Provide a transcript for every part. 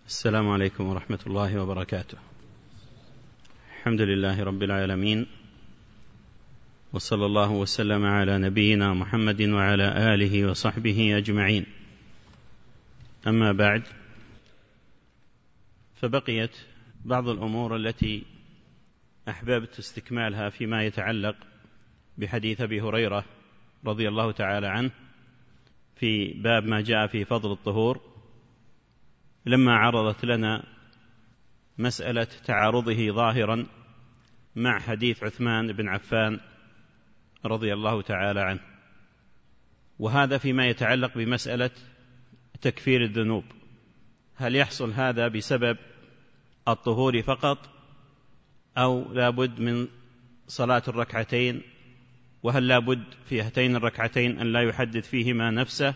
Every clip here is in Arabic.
السلام عليكم ورحمة الله وبركاته. الحمد لله رب العالمين، وصلى الله وسلم على نبينا محمد وعلى آله وصحبه أجمعين. أما بعد، فبقيت بعض الأمور التي أحببت استكمالها فيما يتعلق بحديث أبي هريرة رضي الله تعالى عنه في باب ما جاء في فضل الطهور، لما عرضت لنا مسألة تعارضه ظاهرا مع حديث عثمان بن عفان رضي الله تعالى عنه، وهذا فيما يتعلق بمسألة تكفير الذنوب. هل يحصل هذا بسبب الطهور فقط، أو لابد من صلاة الركعتين؟ وهل لابد في هاتين الركعتين أن لا يحدث فيهما نفسه؟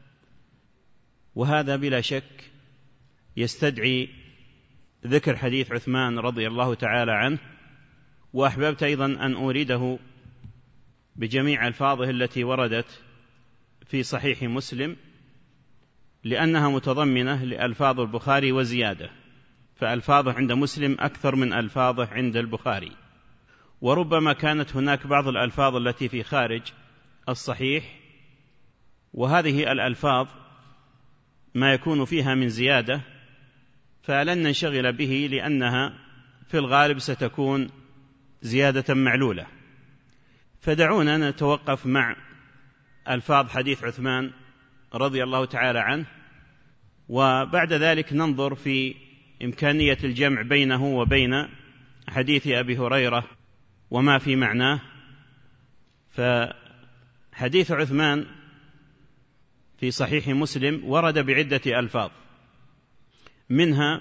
وهذا بلا شك يستدعي ذكر حديث عثمان رضي الله تعالى عنه، وأحببت أيضا أن أورده بجميع ألفاظه التي وردت في صحيح مسلم، لأنها متضمنة لألفاظ البخاري وزيادة، فألفاظه عند مسلم أكثر من ألفاظه عند البخاري، وربما كانت هناك بعض الألفاظ التي في خارج الصحيح، وهذه الألفاظ ما يكون فيها من زيادة فلن ننشغل به، لأنها في الغالب ستكون زيادة معلولة. فدعونا نتوقف مع ألفاظ حديث عثمان رضي الله تعالى عنه، وبعد ذلك ننظر في إمكانية الجمع بينه وبين حديث أبي هريرة وما في معناه. فحديث عثمان في صحيح مسلم ورد بعدة ألفاظ، منها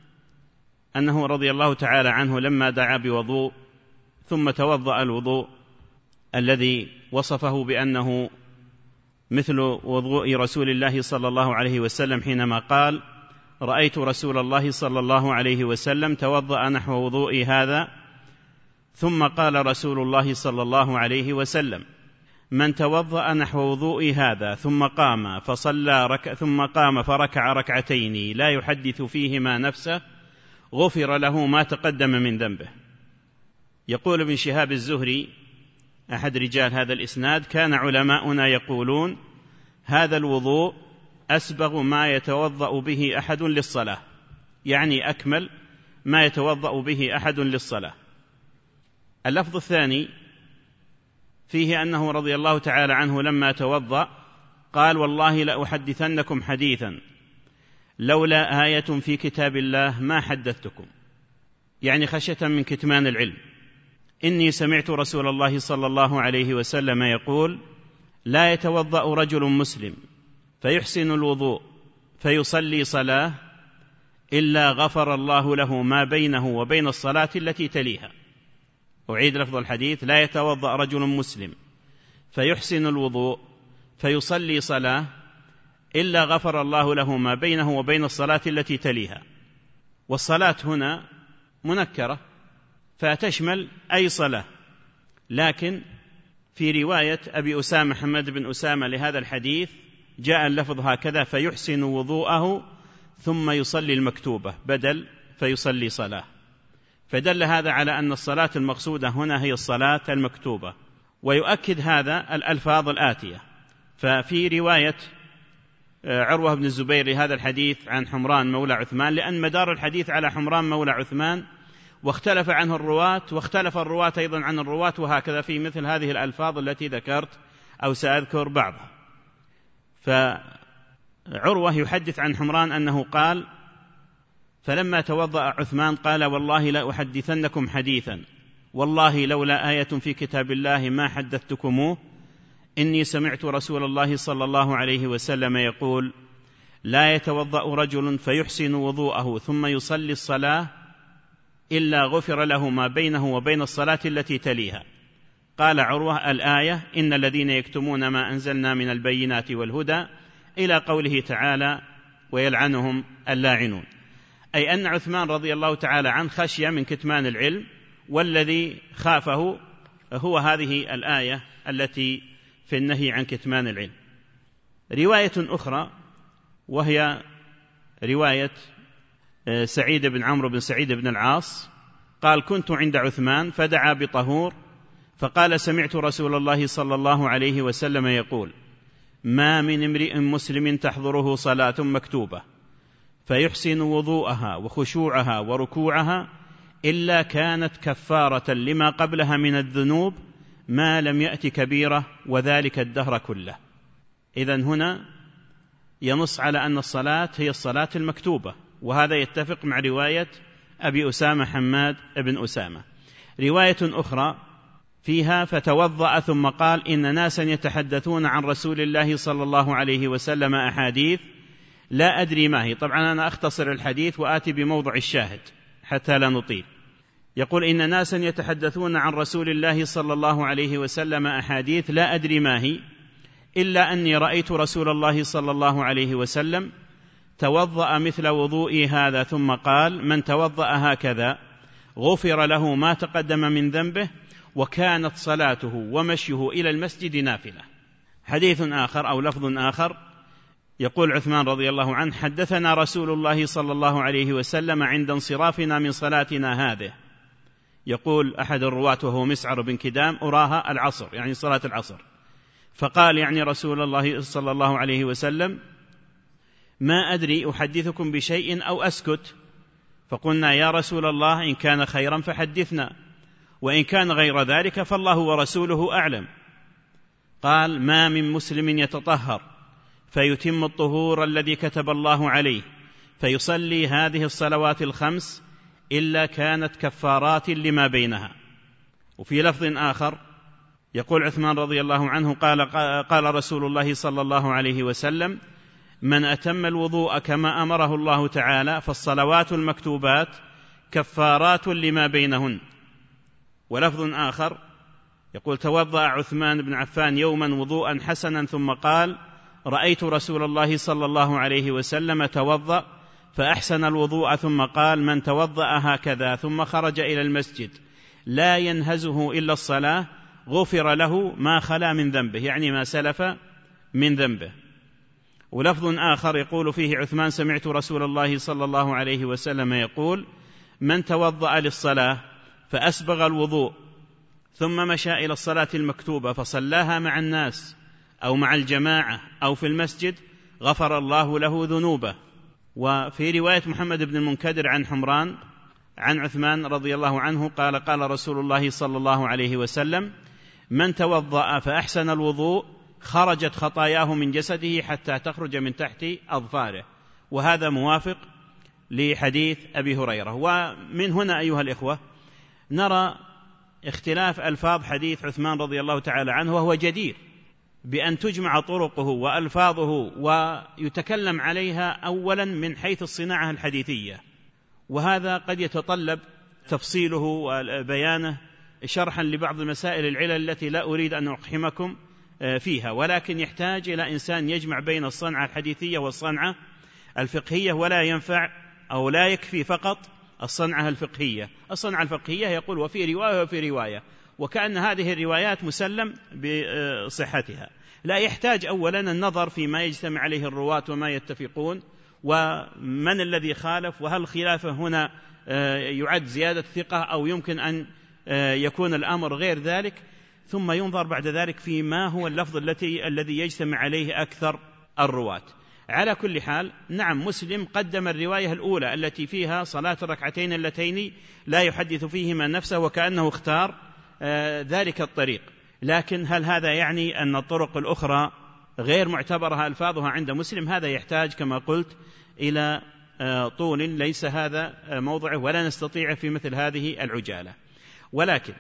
أنه رضي الله تعالى عنه لما دعا بوضوء ثم توضأ الوضوء الذي وصفه بأنه مثل وضوء رسول الله صلى الله عليه وسلم حينما قال: رأيت رسول الله صلى الله عليه وسلم توضأ نحو وضوئي هذا. ثم قال رسول الله صلى الله عليه وسلم: من توضأ نحو وضوئي هذا ثم قام ثم قام فركع ركعتين لا يحدث فيهما نفسه غفر له ما تقدم من ذنبه. يقول ابن شهاب الزهري أحد رجال هذا الإسناد: كان علماؤنا يقولون هذا الوضوء أسبغ ما يتوضأ به أحد للصلاة، يعني أكمل ما يتوضأ به أحد للصلاة. اللفظ الثاني فيه أنه رضي الله تعالى عنه لما توضأ قال: والله لأحدثنكم حديثا لولا آية في كتاب الله ما حدثتكم، يعني خشية من كتمان العلم. إني سمعت رسول الله صلى الله عليه وسلم يقول: لا يتوضأ رجل مسلم فيحسن الوضوء فيصلي صلاة إلا غفر الله له ما بينه وبين الصلاة التي تليها. أعيد لفظ الحديث: لا يتوضأ رجل مسلم فيحسن الوضوء فيصلي صلاة إلا غفر الله له ما بينه وبين الصلاة التي تليها. والصلاة هنا منكرة فتشمل أي صلاة، لكن في رواية أبي أسامة محمد بن أسامة لهذا الحديث جاء اللفظ هكذا: فيحسن وضوءه ثم يصلي المكتوبة، بدل فيصلي صلاة. فدل هذا على أن الصلاة المقصودة هنا هي الصلاة المكتوبة. ويؤكد هذا الألفاظ الآتية: ففي رواية عروة بن الزبير لهذا الحديث عن حمران مولى عثمان، لأن مدار الحديث على حمران مولى عثمان، واختلف عنه الرواة، واختلف الرواة أيضا عن الرواة، وهكذا في مثل هذه الألفاظ التي ذكرت أو سأذكر بعضها. فعروة يحدث عن حمران أنه قال: فلما توضأ عثمان قال: والله لا أحدثنكم حديثا والله لولا آية في كتاب الله ما حدثتكموه. إني سمعت رسول الله صلى الله عليه وسلم يقول: لا يتوضأ رجل فيحسن وضوءه ثم يصلي الصلاة إلا غفر له ما بينه وبين الصلاة التي تليها. قال عروة: الآية: إن الذين يكتمون ما أنزلنا من البينات والهدى، إلى قوله تعالى: ويلعنهم اللاعنون. أي أن عثمان رضي الله تعالى عنه خشي من كتمان العلم، والذي خافه هو هذه الآية التي في النهي عن كتمان العلم. رواية أخرى وهي رواية سعيد بن عمرو بن سعيد بن العاص قال: كنت عند عثمان فدعا بطهور فقال: سمعت رسول الله صلى الله عليه وسلم يقول: ما من امرئ مسلم تحضره صلاة مكتوبة فيحسن وضوءها وخشوعها وركوعها إلا كانت كفارة لما قبلها من الذنوب ما لم يأت كبيرة، وذلك الدهر كله. إذن هنا ينص على أن الصلاة هي الصلاة المكتوبة، وهذا يتفق مع رواية أبي أسامة حماد بن أسامة. رواية أخرى فيها: فتوضأ ثم قال: إن ناسا يتحدثون عن رسول الله صلى الله عليه وسلم أحاديث لا أدري ما هي. طبعا أنا أختصر الحديث وآتي بموضع الشاهد حتى لا نطيل. يقول: إن ناسا يتحدثون عن رسول الله صلى الله عليه وسلم أحاديث لا أدري ما هي، إلا أني رأيت رسول الله صلى الله عليه وسلم توضأ مثل وضوئي هذا ثم قال: من توضأ هكذا غفر له ما تقدم من ذنبه، وكانت صلاته ومشيه إلى المسجد نافلة. حديث آخر أو لفظ آخر يقول عثمان رضي الله عنه: حدثنا رسول الله صلى الله عليه وسلم عند انصرافنا من صلاتنا هذه. يقول أحد الرواة وهو مسعر بن كدام: أراها العصر، يعني صلاة العصر. فقال يعني رسول الله صلى الله عليه وسلم: ما أدري أحدثكم بشيء أو أسكت. فقلنا: يا رسول الله إن كان خيرا فحدثنا، وإن كان غير ذلك فالله ورسوله أعلم. قال: ما من مسلم يتطهر فيتم الطهور الذي كتب الله عليه فيصلي هذه الصلوات الخمس إلا كانت كفارات لما بينها. وفي لفظ آخر يقول عثمان رضي الله عنه: قال رسول الله صلى الله عليه وسلم: من أتم الوضوء كما أمره الله تعالى فالصلوات المكتوبات كفارات لما بينهن. ولفظ آخر يقول: توضأ عثمان بن عفان يوما وضوءا حسنا ثم قال: رأيت رسول الله صلى الله عليه وسلم توضأ فأحسن الوضوء ثم قال: من توضأ هكذا ثم خرج إلى المسجد لا ينهزه إلا الصلاة غفر له ما خلا من ذنبه، يعني ما سلف من ذنبه. ولفظ آخر يقول فيه عثمان: سمعت رسول الله صلى الله عليه وسلم يقول: من توضأ للصلاة فأسبغ الوضوء ثم مشى إلى الصلاة المكتوبة فصلاها مع الناس أو مع الجماعة أو في المسجد غفر الله له ذنوبه. وفي رواية محمد بن المنكدر عن حمران عن عثمان رضي الله عنه قال: قال رسول الله صلى الله عليه وسلم: من توضأ فأحسن الوضوء خرجت خطاياه من جسده حتى تخرج من تحت أظفاره. وهذا موافق لحديث أبي هريرة. ومن هنا أيها الإخوة نرى اختلاف ألفاظ حديث عثمان رضي الله تعالى عنه، وهو جدير بأن تجمع طرقه وألفاظه ويتكلم عليها أولا من حيث الصناعة الحديثية، وهذا قد يتطلب تفصيله وبيانه شرحا لبعض مسائل العلل التي لا أريد أن أقحمكم فيها، ولكن يحتاج إلى إنسان يجمع بين الصنعة الحديثية والصنعة الفقهية، ولا ينفع أو لا يكفي فقط الصنعة الفقهية. الصنعة الفقهية يقول وفي رواية وفي رواية، وكأن هذه الروايات مسلم بصحتها. لا، يحتاج أولا النظر فيما يجتمع عليه الرواة وما يتفقون ومن الذي خالف، وهل خلافه هنا يعد زيادة ثقة أو يمكن أن يكون الأمر غير ذلك، ثم ينظر بعد ذلك فيما هو اللفظ الذي يجتمع عليه أكثر الرواة. على كل حال نعم، مسلم قدم الرواية الأولى التي فيها صلاة الركعتين اللتين لا يحدث فيهما نفسه، وكأنه اختار ذلك الطريق. لكن هل هذا يعني أن الطرق الأخرى غير معتبرها ألفاظها عند مسلم؟ هذا يحتاج كما قلت إلى طول ليس هذا موضعه، ولا نستطيع في مثل هذه العجالة. ولكن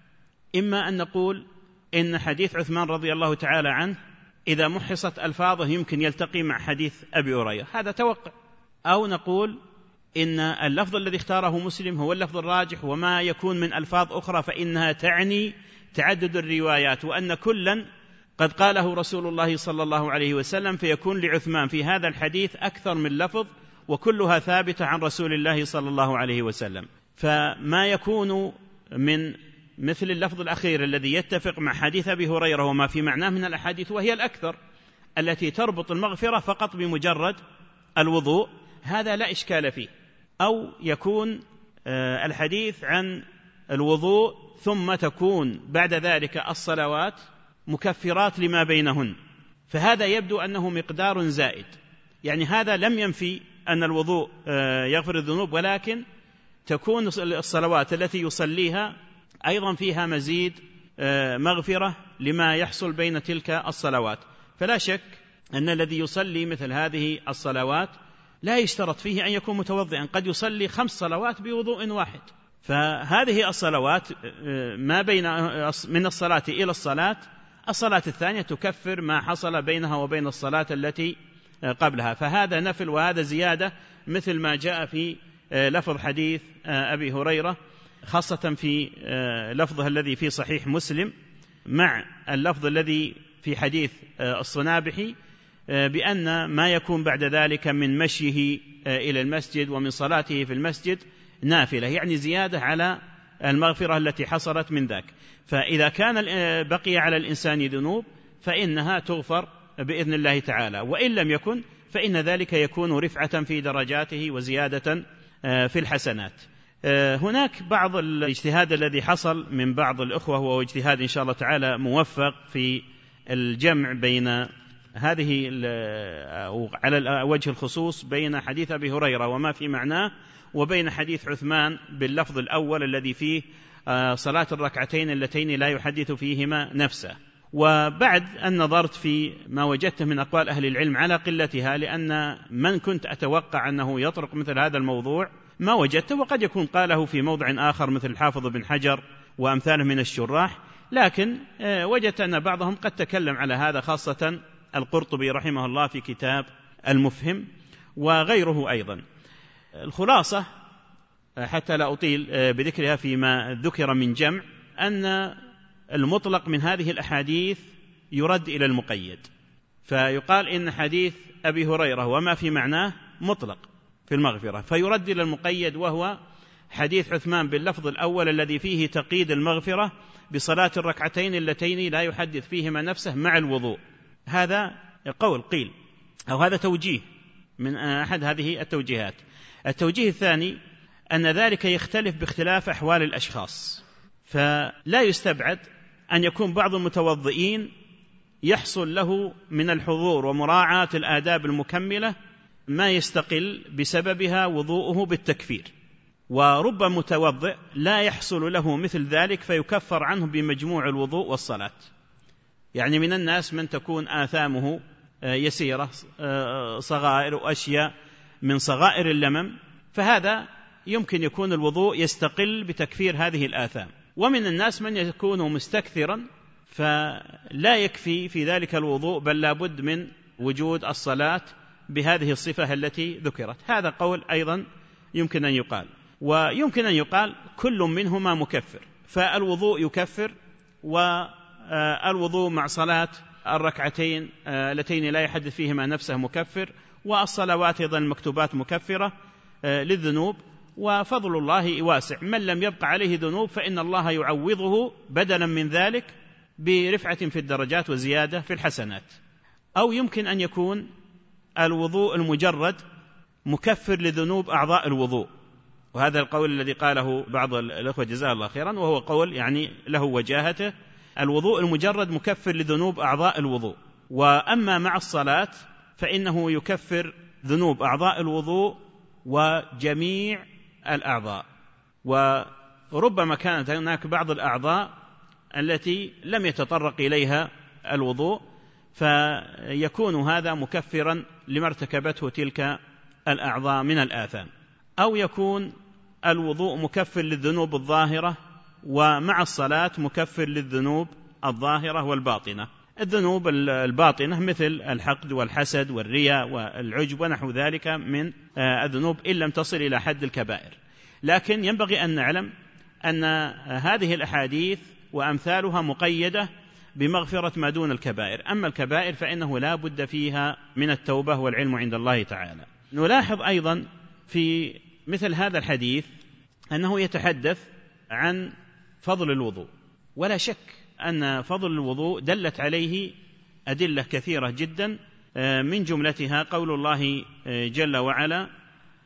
إما أن نقول إن حديث عثمان رضي الله تعالى عنه إذا محصت ألفاظه يمكن يلتقي مع حديث أبي هريرة، هذا توقع. أو نقول إن اللفظ الذي اختاره مسلم هو اللفظ الراجح، وما يكون من ألفاظ أخرى فإنها تعني تعدد الروايات، وأن كلا قد قاله رسول الله صلى الله عليه وسلم، فيكون لعثمان في هذا الحديث أكثر من لفظ وكلها ثابتة عن رسول الله صلى الله عليه وسلم. فما يكون من مثل اللفظ الأخير الذي يتفق مع حديث أبي هريرة وما في معناه من الأحاديث، وهي الأكثر التي تربط المغفرة فقط بمجرد الوضوء، هذا لا إشكال فيه. أو يكون الحديث عن الوضوء ثم تكون بعد ذلك الصلوات مكفرات لما بينهن، فهذا يبدو أنه مقدار زائد. يعني هذا لم ينفي أن الوضوء يغفر الذنوب، ولكن تكون الصلوات التي يصليها أيضا فيها مزيد مغفرة لما يحصل بين تلك الصلوات. فلا شك أن الذي يصلي مثل هذه الصلوات لا يشترط فيه أن يكون متوضئا، قد يصلي 5 صلوات بوضوء واحد. فهذه الصلوات ما بين من الصلاة إلى الصلاة الثانية تكفر ما حصل بينها وبين الصلاة التي قبلها، فهذا نفل وهذا زيادة، مثل ما جاء في لفظ حديث أبي هريرة، خاصة في لفظه الذي في صحيح مسلم مع اللفظ الذي في حديث الصنابحي، بأن ما يكون بعد ذلك من مشيه إلى المسجد ومن صلاته في المسجد نافلة، يعني زيادة على المغفرة التي حصلت من ذاك. فإذا كان بقي على الإنسان ذنوب فإنها تغفر بإذن الله تعالى، وإن لم يكن فإن ذلك يكون رفعة في درجاته وزيادة في الحسنات. هناك بعض الاجتهاد الذي حصل من بعض الأخوة، وهو اجتهاد إن شاء الله تعالى موفق في الجمع بين هذه على وجه الخصوص بين حديث أبي هريرة وما في معناه، وبين حديث عثمان باللفظ الأول الذي فيه صلاة الركعتين اللتين لا يحدث فيهما نفسه. وبعد أن نظرت في ما وجدته من أقوال أهل العلم على قلتها، لأن من كنت أتوقع أنه يطرق مثل هذا الموضوع ما وجدته، وقد يكون قاله في موضع آخر مثل الحافظ بن حجر وأمثاله من الشراح، لكن وجدت أن بعضهم قد تكلم على هذا، خاصة القرطبي رحمه الله في كتاب المفهم وغيره أيضا. الخلاصة حتى لا أطيل بذكرها فيما ذكر من جمع، أن المطلق من هذه الأحاديث يرد إلى المقيد، فيقال إن حديث أبي هريرة وما في معناه مطلق في المغفرة، فيرد إلى المقيد، وهو حديث عثمان باللفظ الأول الذي فيه تقييد المغفرة بصلاة الركعتين اللتين لا يحدث فيهما نفسه مع الوضوء. هذا قول قيل، أو هذا توجيه من أحد هذه التوجيهات. التوجيه الثاني أن ذلك يختلف باختلاف أحوال الأشخاص، فلا يستبعد أن يكون بعض المتوضئين يحصل له من الحضور ومراعاة الآداب المكملة ما يستقل بسببها وضوءه بالتكفير، ورب متوضئ لا يحصل له مثل ذلك فيكفر عنه بمجموع الوضوء والصلاة. يعني من الناس من تكون آثامه يسيرة، صغائر وأشياء من صغائر اللمم، فهذا يمكن يكون الوضوء يستقل بتكفير هذه الآثام. ومن الناس من يكون مستكثرا فلا يكفي في ذلك الوضوء، بل لابد من وجود الصلاة بهذه الصفة التي ذكرت. هذا قول أيضا يمكن أن يقال، ويمكن أن يقال كل منهما مكفر، فالوضوء يكفر، والوضوء مع صلاة الركعتين اللتين لا يحدث فيهما نفسه مكفر، والصلوات أيضا المكتوبات مكفرة للذنوب، وفضل الله واسع. من لم يبق عليه ذنوب فإن الله يعوضه بدلا من ذلك برفعة في الدرجات وزيادة في الحسنات. أو يمكن أن يكون الوضوء المجرد مكفر لذنوب أعضاء الوضوء، وهذا القول الذي قاله بعض الأخوة جزاه الله خيرا، وهو قول يعني له وجاهته. الوضوء المجرد مكفر لذنوب أعضاء الوضوء، وأما مع الصلاة فإنه يكفر ذنوب أعضاء الوضوء وجميع الأعضاء. وربما كانت هناك بعض الأعضاء التي لم يتطرق إليها الوضوء، فيكون هذا مكفرا لما ارتكبته تلك الأعضاء من الآثام. أو يكون الوضوء مكفر للذنوب الظاهرة، ومع الصلاة مكفر للذنوب الظاهرة والباطنة. الذنوب الباطنة مثل الحقد والحسد والرياء والعجب ونحو ذلك من الذنوب، إن لم تصل إلى حد الكبائر. لكن ينبغي أن نعلم أن هذه الأحاديث وأمثالها مقيدة بمغفرة ما دون الكبائر، أما الكبائر فإنه لا بد فيها من التوبة والعلم عند الله تعالى. نلاحظ أيضا في مثل هذا الحديث أنه يتحدث عن فضل الوضوء، ولا شك أن فضل الوضوء دلت عليه أدلة كثيرة جدا، من جملتها قول الله جل وعلا: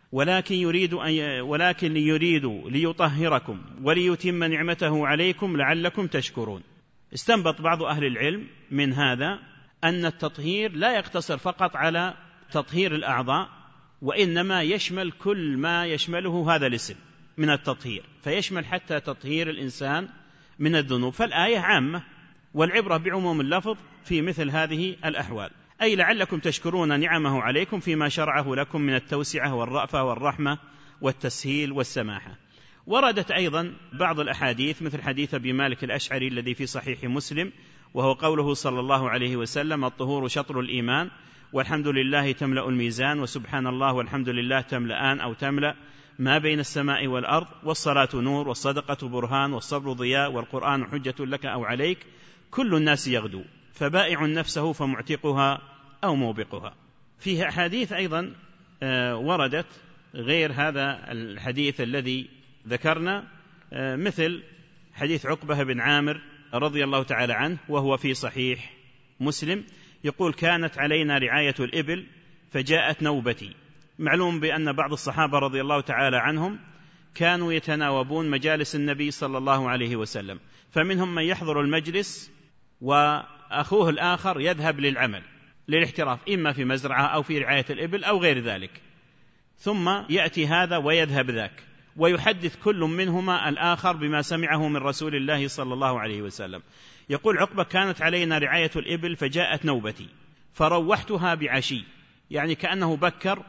ولكن يريد ليطهركم وليتم نعمته عليكم لعلكم تشكرون. استنبط بعض أهل العلم من هذا أن التطهير لا يقتصر فقط على تطهير الأعضاء، وإنما يشمل كل ما يشمله هذا الاسم من التطهير، فيشمل حتى تطهير الإنسان من الذنوب. فالآية عامة، والعبرة بعموم اللفظ في مثل هذه الأحوال، أي لعلكم تشكرون نعمه عليكم فيما شرعه لكم من التوسعة والرأفة والرحمة والتسهيل والسماحة. وردت أيضا بعض الأحاديث مثل حديث أبي مالك الأشعري الذي في صحيح مسلم، وهو قوله صلى الله عليه وسلم: الطهور شطر الإيمان، والحمد لله تملأ الميزان، وسبحان الله والحمد لله تملأان أو تملأ ما بين السماء والأرض، والصلاة نور، والصدقة برهان، والصبر ضياء، والقرآن حجة لك أو عليك، كل الناس يغدو، فبائع نفسه فمعتقها أو موبقها. فيه أحاديث أيضا وردت غير هذا الحديث الذي ذكرنا، مثل حديث عقبة بن عامر رضي الله تعالى عنه وهو في صحيح مسلم، يقول: كانت علينا رعاية الإبل فجاءت نوبتي. معلوم بأن بعض الصحابة رضي الله تعالى عنهم كانوا يتناوبون مجالس النبي صلى الله عليه وسلم، فمنهم من يحضر المجلس وأخوه الآخر يذهب للعمل للاحتراف، إما في مزرعة أو في رعاية الإبل أو غير ذلك، ثم يأتي هذا ويذهب ذاك، ويحدث كل منهما الآخر بما سمعه من رسول الله صلى الله عليه وسلم. يقول عقبة: كانت علينا رعاية الإبل فجاءت نوبتي فروحتها بعشي، يعني كأنه بكر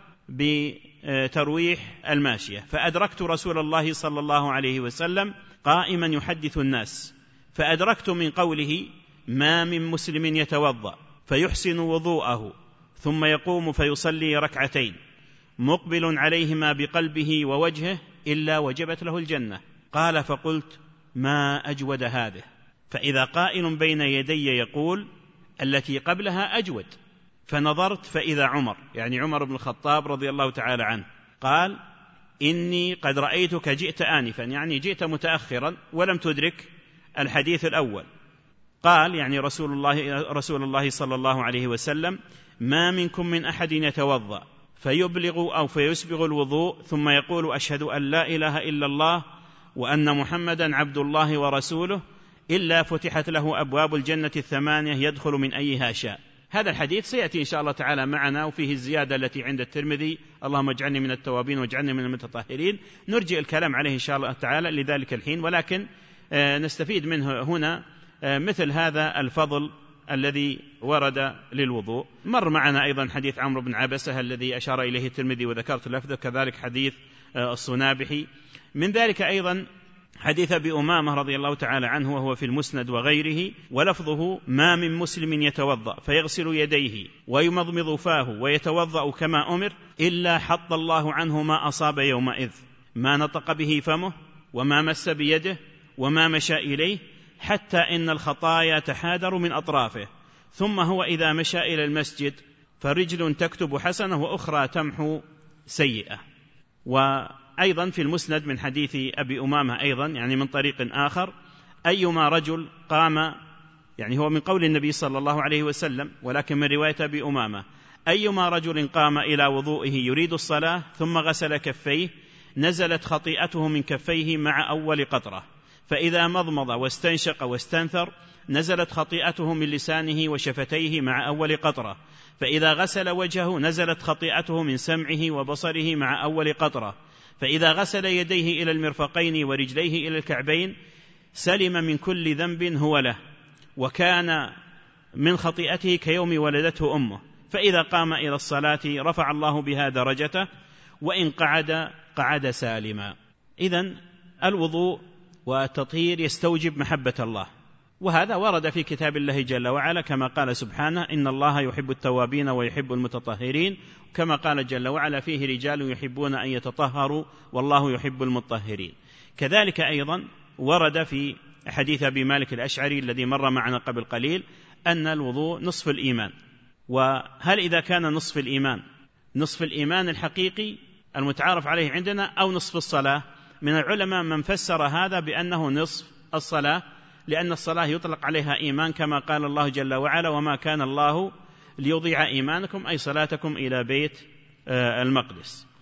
بترويح الماشية، فأدركت رسول الله صلى الله عليه وسلم قائما يحدث الناس، فأدركت من قوله: ما من مسلم يتوضأ فيحسن وضوءه ثم يقوم فيصلي ركعتين مقبل عليهما بقلبه ووجهه إلا وجبت له الجنة. قال: فقلت: ما أجود هذه؟ فإذا قائل بين يدي يقول: التي قبلها أجود. فنظرت فإذا عمر، يعني عمر بن الخطاب رضي الله تعالى عنه، قال: إني قد رأيتك جئت آنفا، يعني جئت متأخرا ولم تدرك الحديث الأول. قال يعني رسول الله صلى الله عليه وسلم: ما منكم من أحد يتوضأ فيبلغ أو فيسبغ الوضوء ثم يقول: أشهد أن لا إله إلا الله وأن محمدا عبد الله ورسوله إلا فتحت له أبواب الجنة 8 يدخل من أيها شاء. هذا الحديث سيأتي إن شاء الله تعالى معنا، وفيه الزيادة التي عند الترمذي: اللهم اجعلني من التوابين واجعلني من المتطهرين. نرجع الكلام عليه إن شاء الله تعالى لذلك الحين، ولكن نستفيد منه هنا مثل هذا الفضل الذي ورد للوضوء. مر معنا أيضا حديث عمرو بن عبسة الذي أشار إليه الترمذي وذكرت لفظه، كذلك حديث الصنابحي. من ذلك أيضا حديث أبي أمامة رضي الله تعالى عنه وهو في المسند وغيره، ولفظه: ما من مسلم يتوضأ فيغسل يديه ويمضمض فاه ويتوضأ كما أمر إلا حط الله عنه ما أصاب يومئذ، ما نطق به فمه وما مس بيده وما مشى إليه، حتى إن الخطايا تحادر من أطرافه، ثم هو إذا مشى إلى المسجد فرجل تكتب حسنة وأخرى تمحو سيئة. وأيضا في المسند من حديث أبي أمامة أيضا، يعني من طريق آخر: أيما رجل قام، يعني هو من قول النبي صلى الله عليه وسلم ولكن من رواية أبي أمامة: أيما رجل قام إلى وضوئه يريد الصلاة ثم غسل كفيه نزلت خطيئته من كفيه مع أول قطرة، فإذا مضمض واستنشق واستنثر نزلت خطيئته من لسانه وشفتيه مع أول قطرة، فإذا غسل وجهه نزلت خطيئته من سمعه وبصره مع أول قطرة، فإذا غسل يديه إلى المرفقين ورجليه إلى الكعبين سلم من كل ذنب هو له، وكان من خطيئته كيوم ولدته أمه، فإذا قام إلى الصلاة رفع الله بها درجته، وإن قعد سالما. إذن الوضوء والتطهير يستوجب محبة الله، وهذا ورد في كتاب الله جل وعلا كما قال سبحانه: إن الله يحب التوابين ويحب المتطهرين، كما قال جل وعلا: فيه رجال يحبون أن يتطهروا والله يحب المطهرين. كذلك أيضا ورد في حديث أبي مالك الأشعري الذي مر معنا قبل قليل أن الوضوء نصف الإيمان. وهل إذا كان نصف الإيمان نصف الإيمان الحقيقي المتعارف عليه عندنا أو نصف الصلاة؟ من العلماء من فسر هذا بأنه نصف الصلاة، لأن الصلاة يطلق عليها إيمان كما قال الله جل وعلا: وما كان الله ليضيع إيمانكم أي صلاتكم إلى بيت المقدس.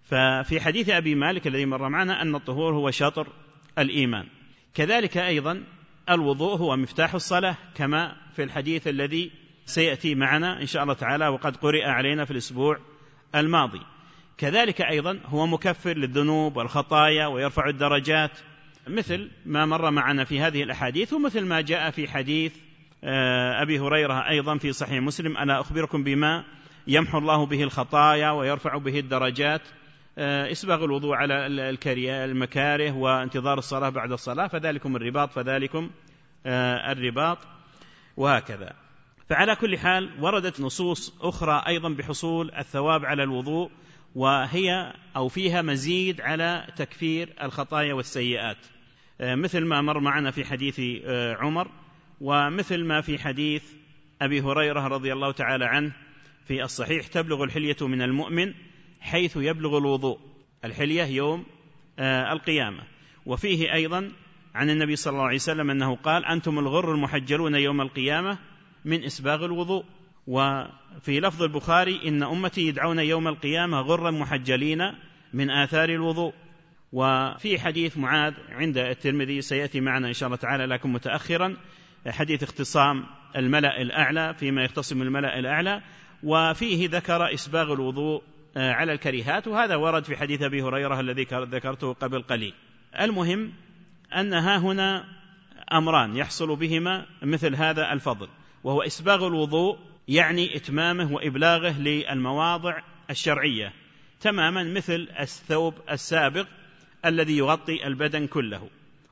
ففي حديث أبي مالك الذي مر معنا أن الطهور هو شطر الإيمان. كذلك أيضا الوضوء هو مفتاح الصلاة كما في الحديث الذي سيأتي معنا إن شاء الله تعالى وقد قرئ علينا في الأسبوع الماضي. كذلك أيضا هو مكفر للذنوب والخطايا ويرفع الدرجات مثل ما مر معنا في هذه الأحاديث، ومثل ما جاء في حديث أبي هريرة أيضا في صحيح مسلم: ألا أخبركم بما يمحو الله به الخطايا ويرفع به الدرجات؟ إسباغ الوضوء على المكاره وانتظار الصلاة بعد الصلاة، فذلكم الرباط فذلكم الرباط، وهكذا. فعلى كل حال وردت نصوص أخرى أيضا بحصول الثواب على الوضوء، وهي أو فيها مزيد على تكفير الخطايا والسيئات، مثل ما مر معنا في حديث عمر، ومثل ما في حديث أبي هريرة رضي الله تعالى عنه في الصحيح: تبلغ الحلية من المؤمن حيث يبلغ الوضوء، الحلية يوم القيامة. وفيه أيضا عن النبي صلى الله عليه وسلم أنه قال: أنتم الغر المحجلون يوم القيامة من إسباغ الوضوء. وفي لفظ البخاري: إن أمتي يدعون يوم القيامة غرا محجلين من آثار الوضوء. وفي حديث معاذ عند الترمذي سيأتي معنا إن شاء الله تعالى لكن متأخرا، حديث اختصام الملأ الأعلى فيما يختصم الملأ الأعلى، وفيه ذكر إسباغ الوضوء على الكريهات، وهذا ورد في حديث أبي هريرة الذي ذكرته قبل قليل. المهم أن ها هنا أمران يحصل بهما مثل هذا الفضل، وهو إسباغ الوضوء يعني إتمامه وإبلاغه للمواضع الشرعية تماما، مثل الثوب السابق الذي يغطي البدن كله.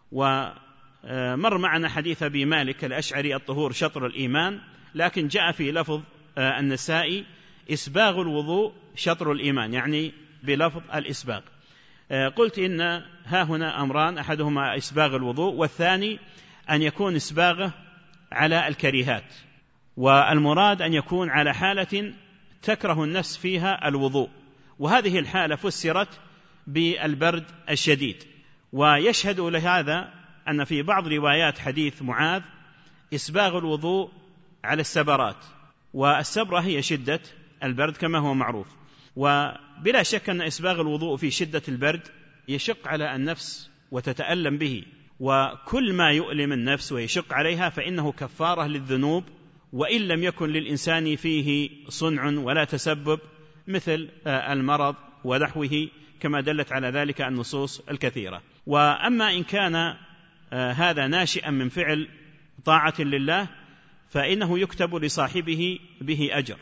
ومر معنا حديث أبي مالك الأشعري: الطهور شطر الإيمان، لكن جاء في لفظ النسائي: إسباغ الوضوء شطر الإيمان، يعني بلفظ الإسباغ. قلت إن ها هنا أمران، أحدهما إسباغ الوضوء، والثاني أن يكون إسباغه على الكريهات، والمراد أن يكون على حالة تكره النفس فيها الوضوء، وهذه الحالة فسرت بالبرد الشديد. ويشهد لهذا أن في بعض روايات حديث معاذ إسباغ الوضوء على السبرات، والسبرة هي شدة البرد كما هو معروف. وبلا شك أن إسباغ الوضوء في شدة البرد يشق على النفس وتتألم به، وكل ما يؤلم النفس ويشق عليها فإنه كفارة للذنوب، وإن لم يكن للإنسان فيه صنع ولا تسبب مثل المرض ونحوه، كما دلت على ذلك النصوص الكثيرة. وأما إن كان هذا ناشئا من فعل طاعة لله فإنه يكتب لصاحبه به أجر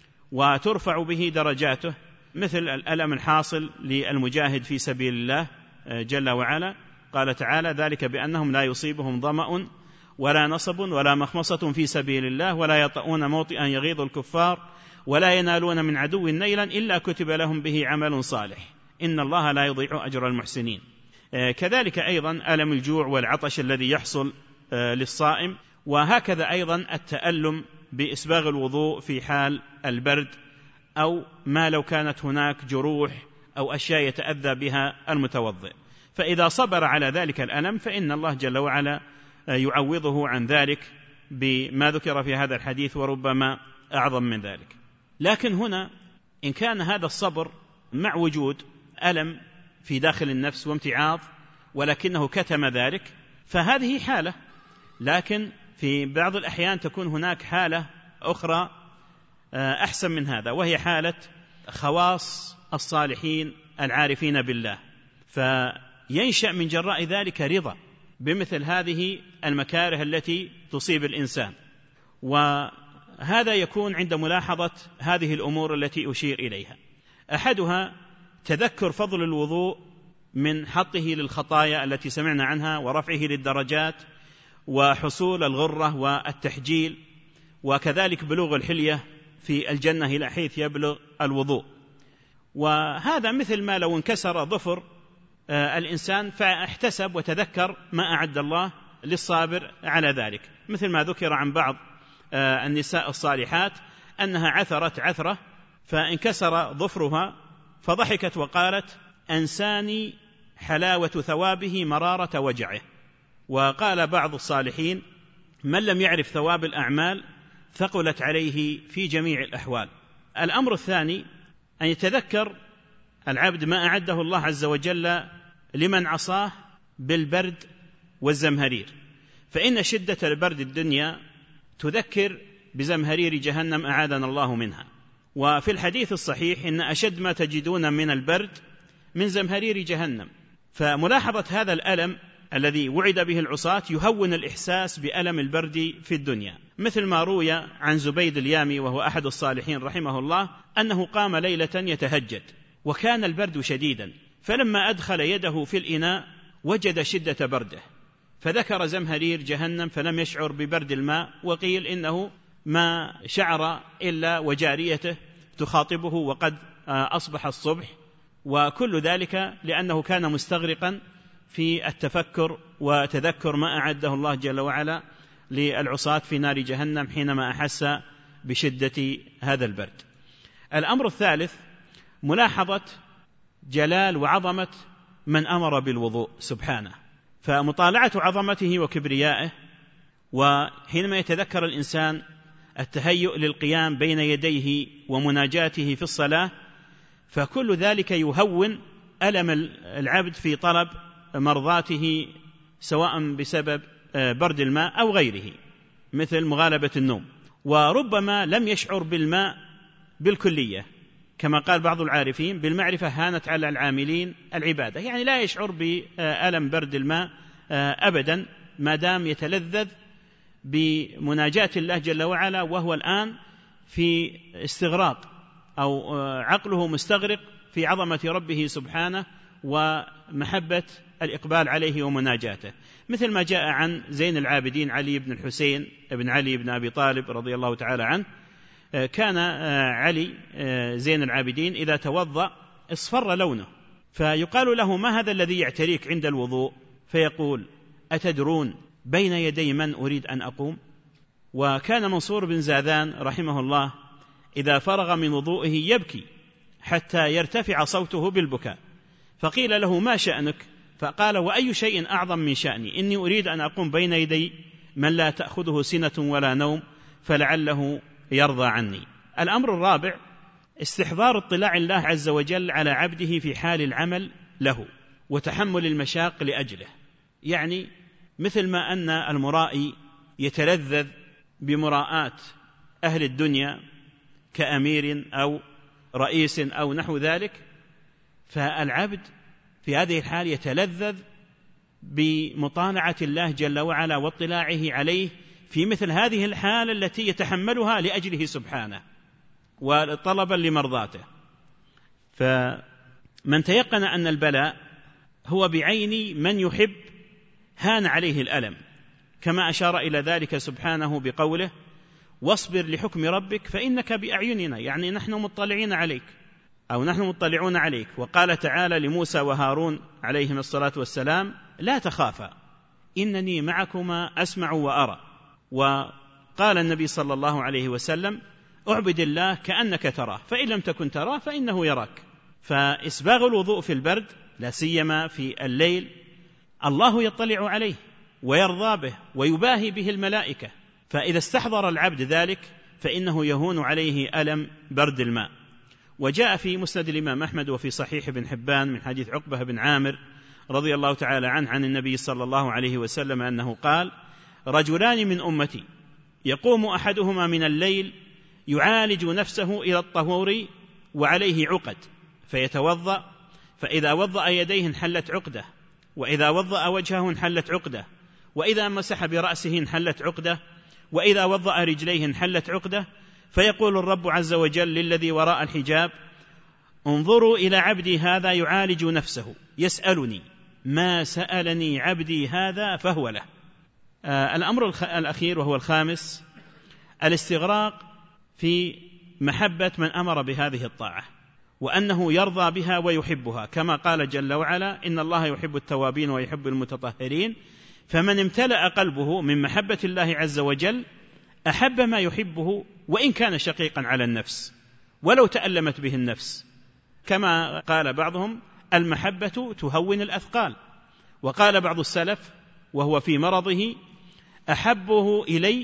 وترفع به درجاته، مثل الألم الحاصل للمجاهد في سبيل الله جل وعلا. قال تعالى: ذلك بأنهم لا يصيبهم ظمأ ولا نصب ولا مخمصة في سبيل الله ولا يطؤون موطئا يغيظ الكفار ولا ينالون من عدو نيلا إلا كتب لهم به عمل صالح إن الله لا يضيع أجر المحسنين. كذلك أيضا ألم الجوع والعطش الذي يحصل للصائم، وهكذا أيضا التألم بإسباغ الوضوء في حال البرد، أو ما لو كانت هناك جروح أو أشياء يتأذى بها المتوضئ، فإذا صبر على ذلك الألم فإن الله جل وعلا يعوضه عن ذلك بما ذكر في هذا الحديث وربما أعظم من ذلك. لكن هنا إن كان هذا الصبر مع وجود ألم في داخل النفس وامتعاض ولكنه كتم ذلك فهذه حالة، لكن في بعض الأحيان تكون هناك حالة أخرى أحسن من هذا، وهي حالة خواص الصالحين العارفين بالله، فينشأ من جراء ذلك رضا بمثل هذه المكاره التي تصيب الإنسان. وهذا يكون عند ملاحظة هذه الأمور التي أشير إليها. أحدها تذكر فضل الوضوء من حطه للخطايا التي سمعنا عنها ورفعه للدرجات وحصول الغرة والتحجيل، وكذلك بلوغ الحلية في الجنة إلى حيث يبلغ الوضوء. وهذا مثل ما لو انكسر ظفر الإنسان فاحتسب وتذكر ما أعد الله للصابر على ذلك، مثل ما ذكر عن بعض النساء الصالحات أنها عثرت عثرة فانكسر ظفرها فضحكت وقالت: أنساني حلاوة ثوابه مرارة وجعه. وقال بعض الصالحين: من لم يعرف ثواب الأعمال ثقلت عليه في جميع الأحوال. الأمر الثاني أن يتذكر العبد ما أعده الله عز وجل لمن عصاه بالبرد والزمهرير، فإن شدة البرد الدنيا تذكر بزمهرير جهنم أعاذنا الله منها. وفي الحديث الصحيح إن أشد ما تجدون من البرد من زمهرير جهنم. فملاحظة هذا الألم الذي وعد به العصاة يهون الإحساس بألم البرد في الدنيا، مثل ما روي عن زبيد اليامي وهو أحد الصالحين رحمه الله أنه قام ليلة يتهجد وكان البرد شديدا، فلما أدخل يده في الإناء وجد شدة برده، فذكر زمهرير جهنم فلم يشعر ببرد الماء، وقيل إنه ما شعر إلا وجاريته تخاطبه وقد أصبح الصبح، وكل ذلك لأنه كان مستغرقا في التفكر وتذكر ما أعده الله جل وعلا للعصاة في نار جهنم حينما أحس بشدة هذا البرد. الأمر الثالث ملاحظة جلال وعظمة من أمر بالوضوء سبحانه، فمطالعة عظمته وكبريائه، وحينما يتذكر الإنسان التهيؤ للقيام بين يديه ومناجاته في الصلاة، فكل ذلك يهون ألم العبد في طلب مرضاته سواء بسبب برد الماء أو غيره مثل مغالبة النوم. وربما لم يشعر بالماء بالكلية، كما قال بعض العارفين بالمعرفة هانت على العاملين العبادة، يعني لا يشعر بألم برد الماء أبدا ما دام يتلذذ بمناجاة الله جل وعلا، وهو الآن في استغراق أو عقله مستغرق في عظمة ربه سبحانه ومحبة الإقبال عليه ومناجاته، مثل ما جاء عن زين العابدين علي بن الحسين بن علي بن أبي طالب رضي الله تعالى عنه. كان علي زين العابدين إذا توضأ اصفر لونه، فيقال له ما هذا الذي يعتريك عند الوضوء؟ فيقول أتدرون بين يدي من أريد أن أقوم؟ وكان منصور بن زاذان رحمه الله إذا فرغ من وضوئه يبكي حتى يرتفع صوته بالبكاء، فقيل له ما شأنك؟ فقال وأي شيء أعظم من شأني، إني أريد أن أقوم بين يدي من لا تأخذه سنة ولا نوم فلعله يرضى عني. الأمر الرابع استحضار اطلاع الله عز وجل على عبده في حال العمل له وتحمل المشاق لأجله، يعني مثل ما أن المرائي يتلذذ بمراءة أهل الدنيا كأمير أو رئيس أو نحو ذلك، فالعبد في هذه الحال يتلذذ بمطالعة الله جل وعلا واطلاعه عليه في مثل هذه الحال التي يتحملها لأجله سبحانه وطلبا لمرضاته. فمن تيقن أن البلاء هو بعين من يحب هان عليه الألم، كما أشار إلى ذلك سبحانه بقوله واصبر لحكم ربك فإنك بأعيننا، يعني نحن مطلعين عليك أو نحن مطلعون عليك. وقال تعالى لموسى وهارون عليهم الصلاة والسلام لا تخافا إنني معكما أسمع وأرى. وقال النبي صلى الله عليه وسلم اعبد الله كأنك تراه فإن لم تكن تراه فإنه يراك. فإسباغ الوضوء في البرد لا سيما في الليل الله يطلع عليه ويرضى به ويباهي به الملائكة، فإذا استحضر العبد ذلك فإنه يهون عليه ألم برد الماء. وجاء في مسند الإمام أحمد وفي صحيح ابن حبان من حديث عقبة بن عامر رضي الله تعالى عنه عن النبي صلى الله عليه وسلم أنه قال رجلان من أمتي يقوم أحدهما من الليل يعالج نفسه إلى الطهور وعليه عقد فيتوضأ، فإذا وضأ يديه انحلت عقدة، وإذا وضأ وجهه انحلت عقدة، وإذا مسح برأسه انحلت عقدة، وإذا وضأ رجليه انحلت عقدة. فيقول الرب عز وجل للذي وراء الحجاب انظروا إلى عبدي هذا يعالج نفسه يسألني ما سألني عبدي هذا فهو له. الأمر الأخير وهو الخامس الاستغراق في محبة من أمر بهذه الطاعة وأنه يرضى بها ويحبها، كما قال جل وعلا إن الله يحب التوابين ويحب المتطهرين. فمن امتلأ قلبه من محبة الله عز وجل أحب ما يحبه وإن كان شقيقا على النفس ولو تألمت به النفس، كما قال بعضهم المحبة تهون الأثقال. وقال بعض السلف وهو في مرضه أحبه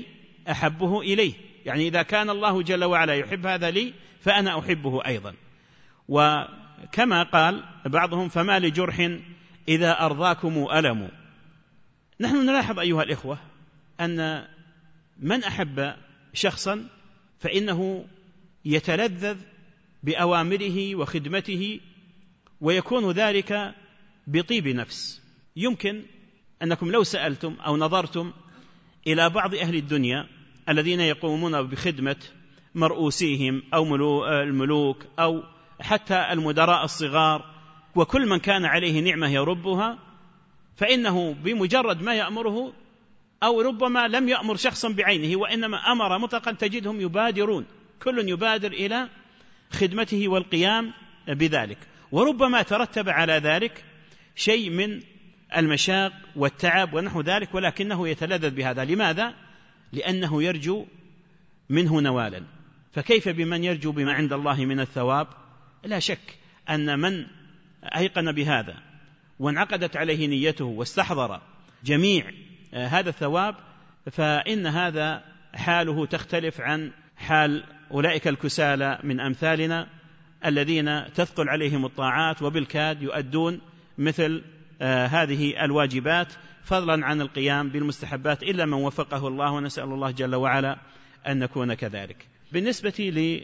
إليه، يعني إذا كان الله جل وعلا يحب هذا لي فأنا أحبه أيضا. وكما قال بعضهم فما لجرح إذا أرضاكم ألم. نحن نلاحظ أيها الإخوة أن من أحب شخصا فإنه يتلذذ بأوامره وخدمته، ويكون ذلك بطيب نفس. يمكن أنكم لو سألتم أو نظرتم إلى بعض أهل الدنيا الذين يقومون بخدمة مرؤوسيهم أو الملوك أو حتى المدراء الصغار، وكل من كان عليه نعمة يربها، فإنه بمجرد ما يأمره، أو ربما لم يأمر شخصا بعينه وإنما أمر مطلقا، تجدهم يبادرون، كل يبادر إلى خدمته والقيام بذلك، وربما ترتب على ذلك شيء من المشاق والتعب ونحو ذلك، ولكنه يتلذذ بهذا. لماذا؟ لأنه يرجو منه نوالا. فكيف بمن يرجو بما عند الله من الثواب؟ لا شك أن من أيقن بهذا وانعقدت عليه نيته واستحضر جميع هذا الثواب، فإن هذا حاله تختلف عن حال أولئك الكسالى من أمثالنا الذين تثقل عليهم الطاعات وبالكاد يؤدون مثل هذه الواجبات، فضلا عن القيام بالمستحبات، إلا من وفقه الله، ونسأل الله جل وعلا أن نكون كذلك. بالنسبة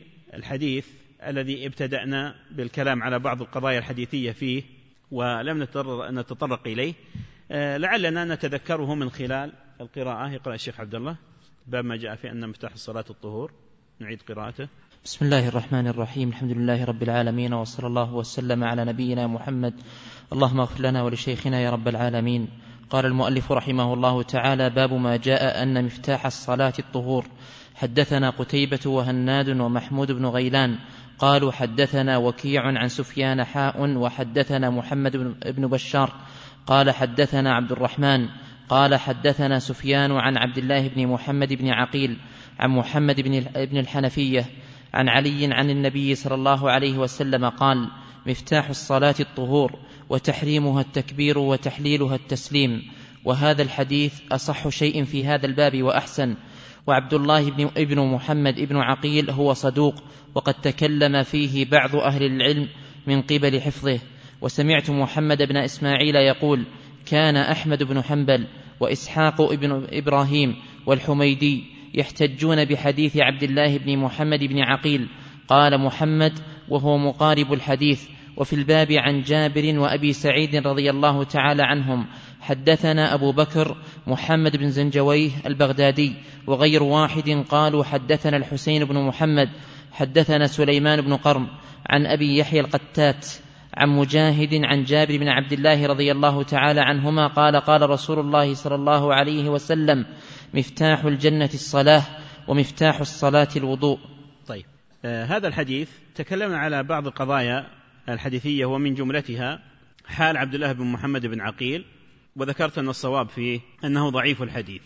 للحديث الذي ابتدأنا بالكلام على بعض القضايا الحديثية فيه ولم نتطرق إليه، لعلنا نتذكره من خلال القراءة. يقرأ الشيخ عبد الله باب ما جاء في أن مفتاح الصلاة الطهور. نعيد قراءته. بسم الله الرحمن الرحيم. الحمد لله رب العالمين، وصلى الله وسلم على نبينا محمد. اللهم اغفر لنا ولشيخنا يا رب العالمين. قال المؤلف رحمه الله تعالى: باب ما جاء أن مفتاح الصلاة الطهور. حدثنا قتيبة وهناد ومحمود بن غيلان قالوا حدثنا وكيع عن سفيان وحدثنا محمد بن بشار قال حدثنا عبد الرحمن قال حدثنا سفيان عن عبد الله بن محمد بن عقيل عن محمد بن الحنفية عن علي عن النبي صلى الله عليه وسلم قال: مفتاح الصلاة الطهور، وتحريمها التكبير وتحليلها التسليم. وهذا الحديث أصح شيء في هذا الباب وأحسن. وعبد الله بن محمد بن عقيل هو صدوق، وقد تكلم فيه بعض أهل العلم من قبل حفظه. وسمعت محمد بن إسماعيل يقول: كان أحمد بن حنبل وإسحاق بن إبراهيم والحميدي يحتجون بحديث عبد الله بن محمد بن عقيل. قال محمد وهو مقارب الحديث: وفي الباب عن جابر وأبي سعيد رضي الله تعالى عنهم حدثنا أبو بكر محمد بن زنجويه البغدادي وغير واحد قالوا حدثنا الحسين بن محمد حدثنا سليمان بن قرم عن أبي يحيى القتات عن مجاهد عن جابر بن عبد الله رضي الله تعالى عنهما قال: قال رسول الله صلى الله عليه وسلم: مفتاح الجنة الصلاة، ومفتاح الصلاة الوضوء. طيب، هذا الحديث تكلمنا على بعض القضايا الحديثية، ومن جملتها حال عبد الله بن محمد بن عقيل، وذكرت أن الصواب فيه أنه ضعيف الحديث.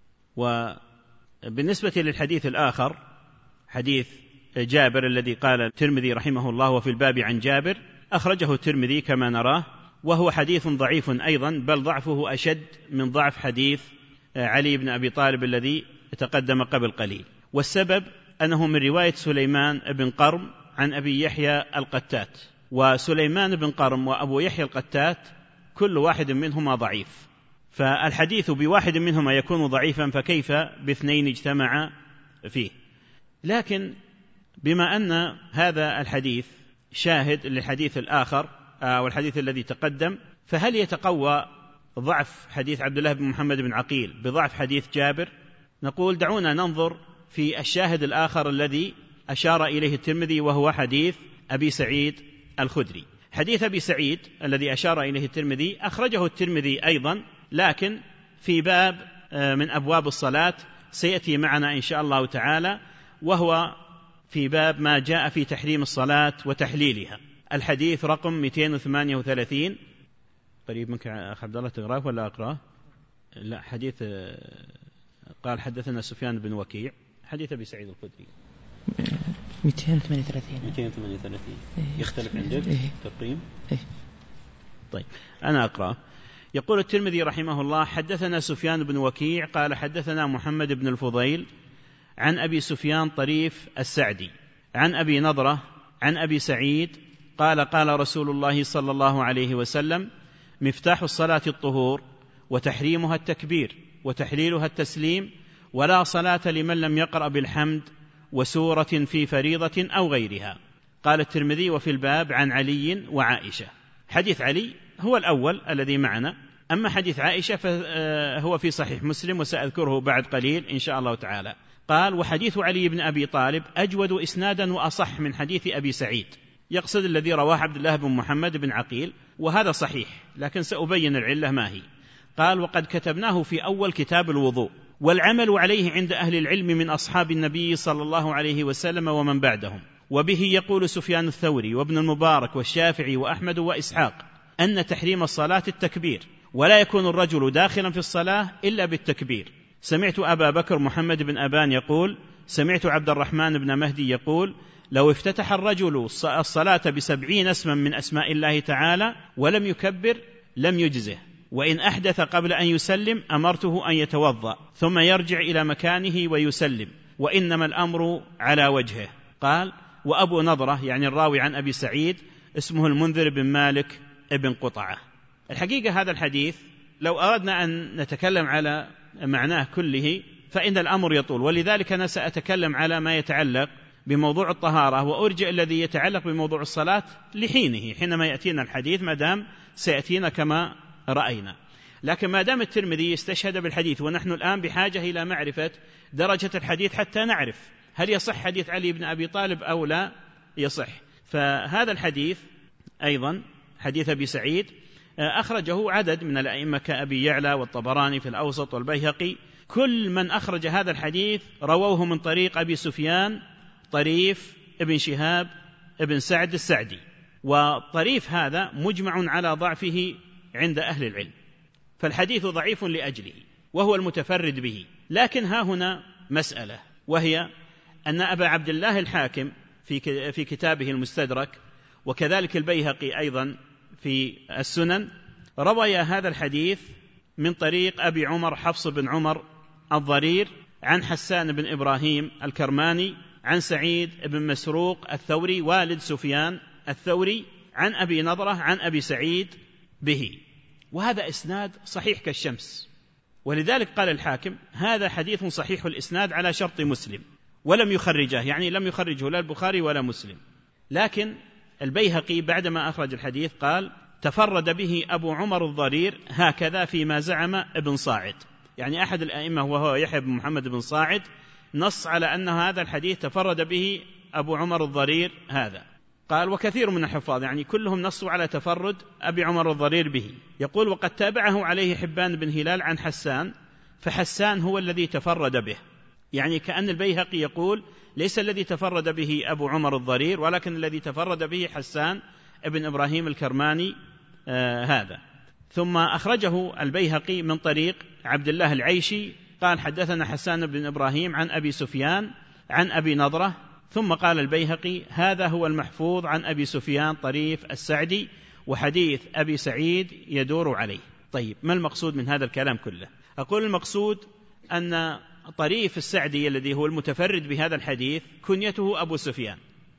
وبالنسبة للحديث الآخر حديث جابر الذي قال الترمذي رحمه الله: وفي الباب عن جابر، أخرجه الترمذي كما نراه، وهو حديث ضعيف أيضا، بل ضعفه أشد من ضعف حديث علي بن أبي طالب الذي تقدم قبل قليل. والسبب أنه من رواية سليمان بن قرم عن أبي يحيى القتات، وسليمان بن قرم وأبو يحيى القتات كل واحد منهما ضعيف، فالحديث بواحد منهما يكون ضعيفا، فكيف باثنين اجتمع فيه؟ لكن بما أن هذا الحديث شاهد للحديث الآخر أو الحديث الذي تقدم، فهل يتقوى ضعف حديث عبد الله بن محمد بن عقيل بضعف حديث جابر؟ نقول دعونا ننظر في الشاهد الآخر الذي أشار إليه الترمذي، وهو حديث أبي سعيد الخدري. حديث أبي سعيد الذي أشار إليه الترمذي أخرجه الترمذي أيضا، لكن في باب من أبواب الصلاة سيأتي معنا إن شاء الله تعالى، وهو في باب ما جاء في تحريم الصلاة وتحليلها، الحديث رقم 238. قريب منك أخ عبد الله، تقرأه ولا أقرأه؟ لا، حديث قال حدثنا سفيان بن وكيع، حديث أبي سعيد الخدري 238. يختلف عندك تقييم؟ طيب أنا أقرأ. يقول الترمذي رحمه الله: حدثنا سفيان بن وكيع قال حدثنا محمد بن الفضيل عن أبي سفيان طريف السعدي عن أبي نضرة عن أبي سعيد قال قال رسول الله صلى الله عليه وسلم: مفتاح الصلاة الطهور، وتحريمها التكبير، وتحليلها التسليم، ولا صلاة لمن لم يقرأ بالحمد وسورة في فريضة أو غيرها. قال الترمذي: وفي الباب عن علي وعائشة. حديث علي هو الأول الذي معنا، أما حديث عائشة فهو في صحيح مسلم، وسأذكره بعد قليل إن شاء الله تعالى. قال: وحديث علي بن أبي طالب أجود إسنادا وأصح من حديث أبي سعيد، يقصد الذي رواه عبد الله بن محمد بن عقيل، وهذا صحيح، لكن سأبين العلة ما هي. قال: وقد كتبناه في أول كتاب الوضوء، والعمل عليه عند أهل العلم من أصحاب النبي صلى الله عليه وسلم ومن بعدهم، وبه يقول سفيان الثوري وابن المبارك والشافعي وأحمد وإسحاق أن تحريم الصلاة التكبير، ولا يكون الرجل داخلا في الصلاة إلا بالتكبير. سمعت أبا بكر محمد بن أبان يقول: سمعت عبد الرحمن بن مهدي يقول: لو افتتح الرجل الصلاة ب70 اسما من أسماء الله تعالى ولم يكبر لم يجزه، وإن أحدث قبل أن يسلم أمرته أن يتوضأ ثم يرجع إلى مكانه ويسلم، وإنما الأمر على وجهه. قال: وأبو نضرة يعني الراوي عن أبي سعيد اسمه المنذر بن مالك ابن قطعة. الحقيقة هذا الحديث لو أردنا أن نتكلم على معناه كله فإن الأمر يطول، ولذلك أنا سأتكلم على ما يتعلق بموضوع الطهارة، وأرجع الذي يتعلق بموضوع الصلاة لحينه، حينما يأتينا الحديث، ما دام سيأتينا كما رأينا. لكن ما دام الترمذي استشهد بالحديث، ونحن الآن بحاجة إلى معرفة درجة الحديث حتى نعرف هل يصح حديث علي بن أبي طالب أو لا يصح. فهذا الحديث أيضا حديث أبي سعيد أخرجه عدد من الأئمة كأبي يعلى والطبراني في الأوسط والبيهقي، كل من أخرج هذا الحديث رووه من طريق أبي سفيان طريف ابن شهاب ابن سعد السعدي، وطريف هذا مجمع على ضعفه عند أهل العلم، فالحديث ضعيف لأجله وهو المتفرد به. لكن ها هنا مسألة، وهي أن أبا عبد الله الحاكم في كتابه المستدرك، وكذلك البيهقي أيضا في السنن، روي هذا الحديث من طريق أبي عمر حفص بن عمر الضرير عن حسان بن إبراهيم الكرماني عن سعيد بن مسروق الثوري والد سفيان الثوري عن أبي نضرة عن أبي سعيد به، وهذا إسناد صحيح كالشمس. ولذلك قال الحاكم: هذا حديث صحيح الإسناد على شرط مسلم، ولم يخرجه، يعني لم يخرجه لا البخاري ولا مسلم. لكن البيهقي بعدما أخرج الحديث قال: تفرد به أبو عمر الضرير هكذا فيما زعم ابن صاعد، يعني أحد الأئمة وهو يحيى بن محمد بن صاعد نص على أن هذا الحديث تفرد به أبو عمر الضرير هذا. قال: وكثير من الحفاظ يعني كلهم نصوا على تفرد أبي عمر الضرير به. يقول: وقد تابعه عليه حبان بن هلال عن حسان، فحسان هو الذي تفرد به، يعني كأن البيهقي يقول ليس الذي تفرد به أبو عمر الضرير، ولكن الذي تفرد به حسان ابن إبراهيم الكرماني هذا. ثم أخرجه البيهقي من طريق عبد الله العيشي قال: حدثنا حسان بن إبراهيم عن أبي سفيان عن أبي نضرة. ثم قال البيهقي: هذا هو المحفوظ عن أبي سفيان طريف السعدي، وحديث أبي سعيد يدور عليه. طيب، ما المقصود من هذا الكلام كله؟ أقول المقصود أن طريف السعدي الذي هو المتفرد بهذا الحديث كنيته أبو سفيان،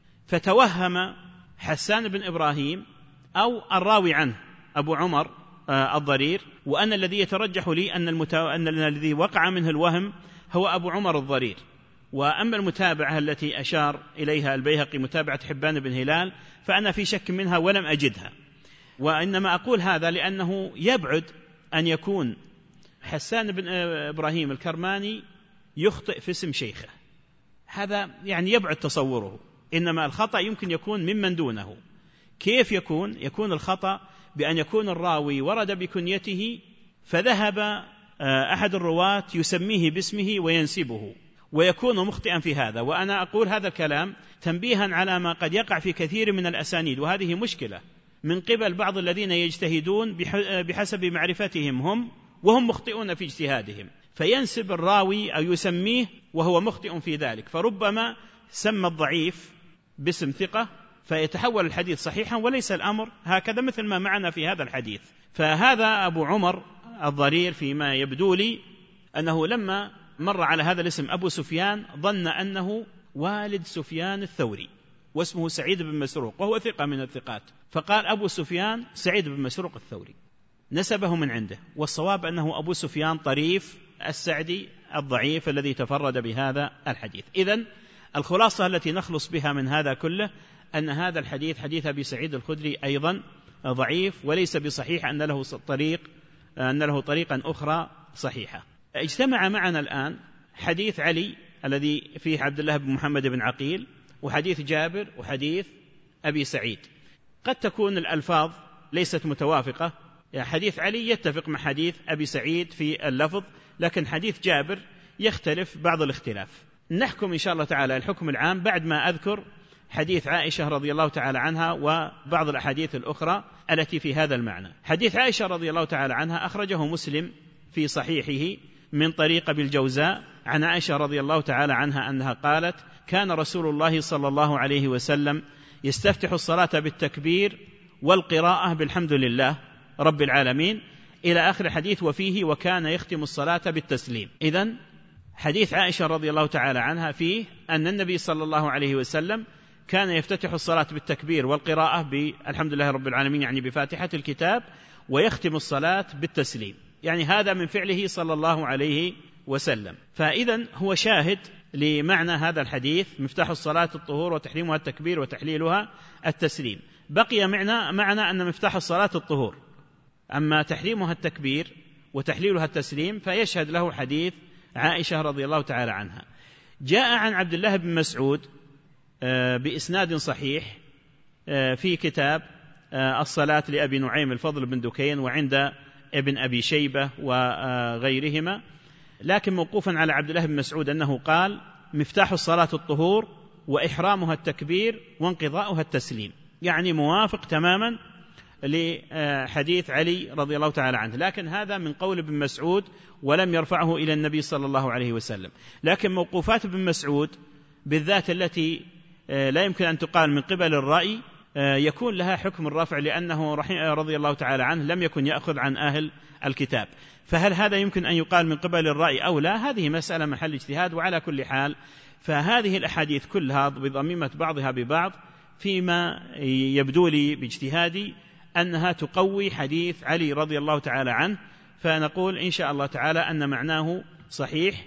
فتوهم حسان بن إبراهيم أو الراوي عنه أبو عمر الضرير، وأن الذي يترجح لي أن الذي وقع منه الوهم هو أبو عمر الضرير. وأما المتابعة التي أشار إليها البيهقي متابعة حبان بن هلال فأنا في شك منها ولم أجدها، وإنما أقول هذا لأنه يبعد أن يكون حسان بن إبراهيم الكرماني يخطئ في اسم شيخه، هذا يعني يبعد تصوره، إنما الخطأ يمكن يكون ممن دونه. كيف يكون الخطأ؟ بأن يكون الراوي ورد بكنيته فذهب أحد الرواة يسميه باسمه وينسبه، ويكون مخطئا في هذا. وأنا أقول هذا الكلام تنبيها على ما قد يقع في كثير من الأسانيد، وهذه مشكلة من قبل بعض الذين يجتهدون بحسب معرفتهم هم، وهم مخطئون في اجتهادهم، فينسب الراوي أو يسميه وهو مخطئ في ذلك، فربما سمى الضعيف باسم ثقة فيتحول الحديث صحيحا، وليس الأمر هكذا مثل ما معنا في هذا الحديث. فهذا أبو عمر الضرير فيما يبدو لي أنه لما مر على هذا الاسم أبو سفيان ظن أنه والد سفيان الثوري، واسمه سعيد بن مسروق وهو ثقة من الثقات، فقال أبو سفيان سعيد بن مسروق الثوري، نسبه من عنده، والصواب أنه أبو سفيان طريف السعدي الضعيف الذي تفرد بهذا الحديث. إذن الخلاصة التي نخلص بها من هذا كله أن هذا الحديث حديث أبي سعيد الخدري أيضا ضعيف، وليس بصحيح أن له طريقا أخرى صحيحة. اجتمع معنا الآن حديث علي الذي فيه عبد الله بن محمد بن عقيل، وحديث جابر، وحديث أبي سعيد. قد تكون الألفاظ ليست متوافقة، حديث علي يتفق مع حديث أبي سعيد في اللفظ، لكن حديث جابر يختلف بعض الاختلاف. نحكم إن شاء الله تعالى الحكم العام بعد ما أذكر حديث عائشة رضي الله تعالى عنها وبعض الأحاديث الأخرى التي في هذا المعنى. حديث عائشة رضي الله تعالى عنها أخرجه مسلم في صحيحه من طريق أبي الجوزاء عن عائشة رضي الله تعالى عنها أنها قالت: كان رسول الله صلى الله عليه وسلم يستفتح الصلاة بالتكبير والقراءة بالحمد لله رب العالمين إلى آخر الحديث، وفيه وكان يختم الصلاة بالتسليم. إذن حديث عائشة رضي الله تعالى عنها فيه أن النبي صلى الله عليه وسلم كان يفتتح الصلاة بالتكبير والقراءة بالحمد لله رب العالمين، يعني بفاتحة الكتاب، ويختم الصلاة بالتسليم، يعني هذا من فعله صلى الله عليه وسلم. فإذن هو شاهد لمعنى هذا الحديث: مفتاح الصلاة الطهور وتحريمها التكبير وتحليلها التسليم. بقي معنى أن مفتاح الصلاة الطهور، أما تحريمها التكبير وتحليلها التسليم فيشهد له حديث عائشة رضي الله تعالى عنها. جاء عن عبد الله بن مسعود بإسناد صحيح في كتاب الصلاة لأبي نعيم الفضل بن دكين وعند ابن أبي شيبة وغيرهما، لكن موقوفا على عبد الله بن مسعود أنه قال: مفتاح الصلاة الطهور وإحرامها التكبير وانقضاؤها التسليم، يعني موافق تماما لحديث علي رضي الله تعالى عنه، لكن هذا من قول ابن مسعود ولم يرفعه إلى النبي صلى الله عليه وسلم. لكن موقوفات ابن مسعود بالذات التي لا يمكن أن تقال من قبل الرأي يكون لها حكم الرفع، لأنه رضي الله تعالى عنه لم يكن يأخذ عن أهل الكتاب، فهل هذا يمكن أن يقال من قبل الرأي أو لا؟ هذه مسألة محل اجتهاد. وعلى كل حال فهذه الأحاديث كلها بضميمة بعضها ببعض فيما يبدو لي باجتهادي أنها تقوي حديث علي رضي الله تعالى عنه، فنقول إن شاء الله تعالى أن معناه صحيح،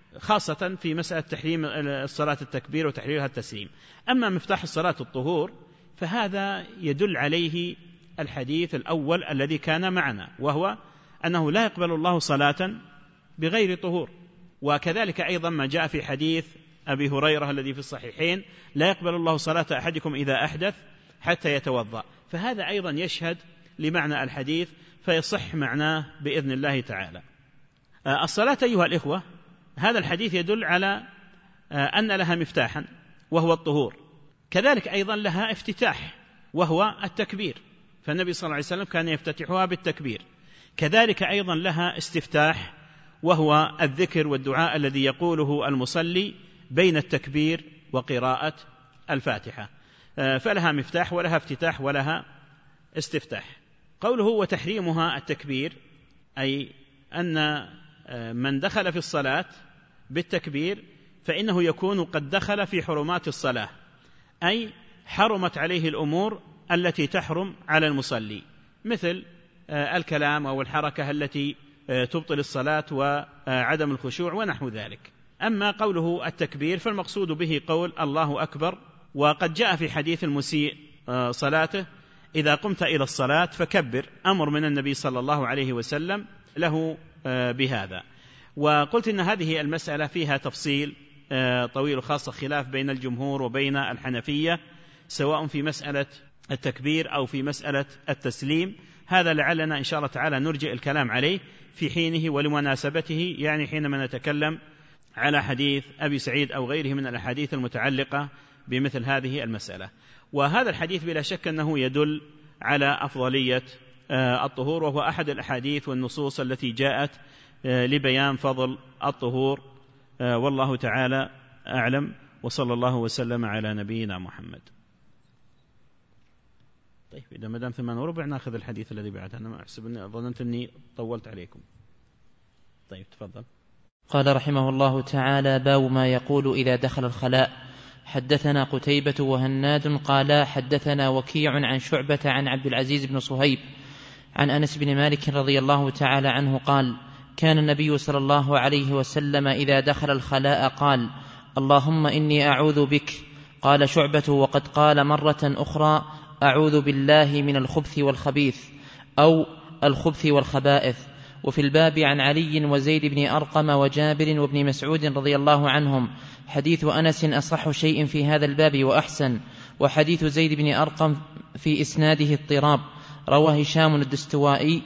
خاصة في مسألة تحريم الصلاة التكبير وتحليلها التسليم. أما مفتاح الصلاة الطهور فهذا يدل عليه الحديث الأول الذي كان معنا، وهو أنه لا يقبل الله صلاة بغير طهور، وكذلك أيضا ما جاء في حديث أبي هريرة الذي في الصحيحين: لا يقبل الله صلاة أحدكم إذا أحدث حتى يتوضأ. فهذا أيضا يشهد لمعنى الحديث فيصح معناه بإذن الله تعالى. الصلاة أيها الإخوة، هذا الحديث يدل على أن لها مفتاحا وهو الطهور، كذلك أيضا لها افتتاح وهو التكبير، فالنبي صلى الله عليه وسلم كان يفتتحها بالتكبير. كذلك أيضا لها استفتاح وهو الذكر والدعاء الذي يقوله المصلي بين التكبير وقراءة الفاتحة، فلها مفتاح ولها افتتاح ولها استفتاح. قوله وتحريمها التكبير، أي أن من دخل في الصلاة بالتكبير فإنه يكون قد دخل في حرمات الصلاة، أي حرمت عليه الأمور التي تحرم على المصلي، مثل الكلام أو الحركة التي تبطل الصلاة وعدم الخشوع ونحو ذلك. أما قوله التكبير فالمقصود به قول الله أكبر، وقد جاء في حديث المسيء صلاته: إذا قمت إلى الصلاة فكبر، أمر من النبي صلى الله عليه وسلم له بهذا. وقلت إن هذه المسألة فيها تفصيل طويل، خاصة خلاف بين الجمهور وبين الحنفية، سواء في مسألة التكبير أو في مسألة التسليم. هذا لعلنا إن شاء الله تعالى نرجع الكلام عليه في حينه ولمناسبته، يعني حينما نتكلم على حديث أبي سعيد أو غيره من الأحاديث المتعلقة بمثل هذه المسألة. وهذا الحديث بلا شك أنه يدل على أفضلية الطهور، وهو أحد الأحاديث والنصوص التي جاءت لبيان فضل الطهور، والله تعالى أعلم، وصلى الله وسلم على نبينا محمد. طيب إذا ما دام 8:15 نأخذ الحديث الذي بعده، أنا ما أحسب ظننت أني طولت عليكم. طيب تفضل. قال رحمه الله تعالى: باب ما يقول إذا دخل الخلاء. حدثنا قتيبة وهناد قالا حدثنا وكيع عن شعبة عن عبد العزيز بن صهيب عن أنس بن مالك رضي الله تعالى عنه قال كان النبي صلى الله عليه وسلم إذا دخل الخلاء قال اللهم إني أعوذ بك. قال شعبة وقد قال مرة أخرى أعوذ بالله من الخبث والخبيث أو الخبث والخبائث. وفي الباب عن علي وزيد بن أرقم وجابر وابن مسعود رضي الله عنهم. حديث أنس أصح شيء في هذا الباب وأحسن، وحديث زيد بن أرقم في إسناده اضطراب. رواه هشام الدستوائي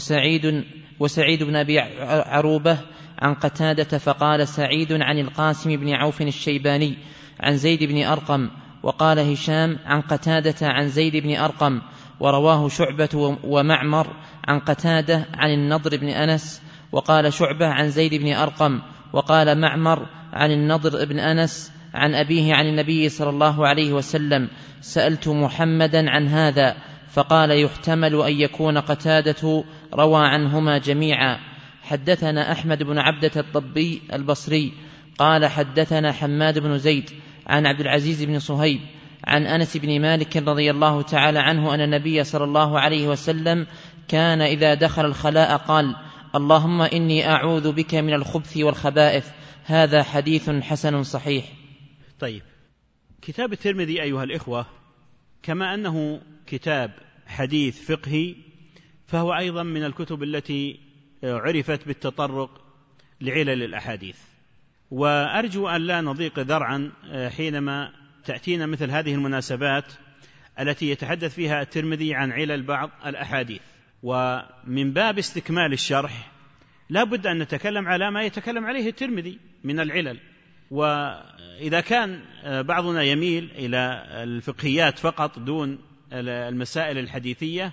وسعيد بن أبي عروبة عن قتادة فقال سعيد عن القاسم بن عوف الشيباني عن زيد بن أرقم، وقال هشام عن قتادة عن زيد بن أرقم. ورواه شعبة ومعمر عن قتادة عن النضر بن أنس، وقال شعبة عن زيد بن أرقم، وقال معمر عن النضر بن أنس عن أبيه عن النبي صلى الله عليه وسلم سألت محمدا عن هذا فقال يحتمل أن يكون قتادة روى عنهما جميعا. حدثنا أحمد بن عبدة الضبي البصري قال حدثنا حماد بن زيد عن عبد العزيز بن صهيب عن أنس بن مالك رضي الله تعالى عنه أن النبي صلى الله عليه وسلم كان إذا دخل الخلاء قال اللهم إني أعوذ بك من الخبث والخبائث. هذا حديث حسن صحيح. طيب، كتاب الترمذي أيها الإخوة كما أنه كتاب حديث فقهي فهو أيضا من الكتب التي عرفت بالتطرق لعلل الأحاديث، وأرجو أن لا نضيق ذرعا حينما تأتينا مثل هذه المناسبات التي يتحدث فيها الترمذي عن علل بعض الأحاديث. ومن باب استكمال الشرح لا بد أن نتكلم على ما يتكلم عليه الترمذي من العلل. وإذا كان بعضنا يميل إلى الفقهيات فقط دون المسائل الحديثية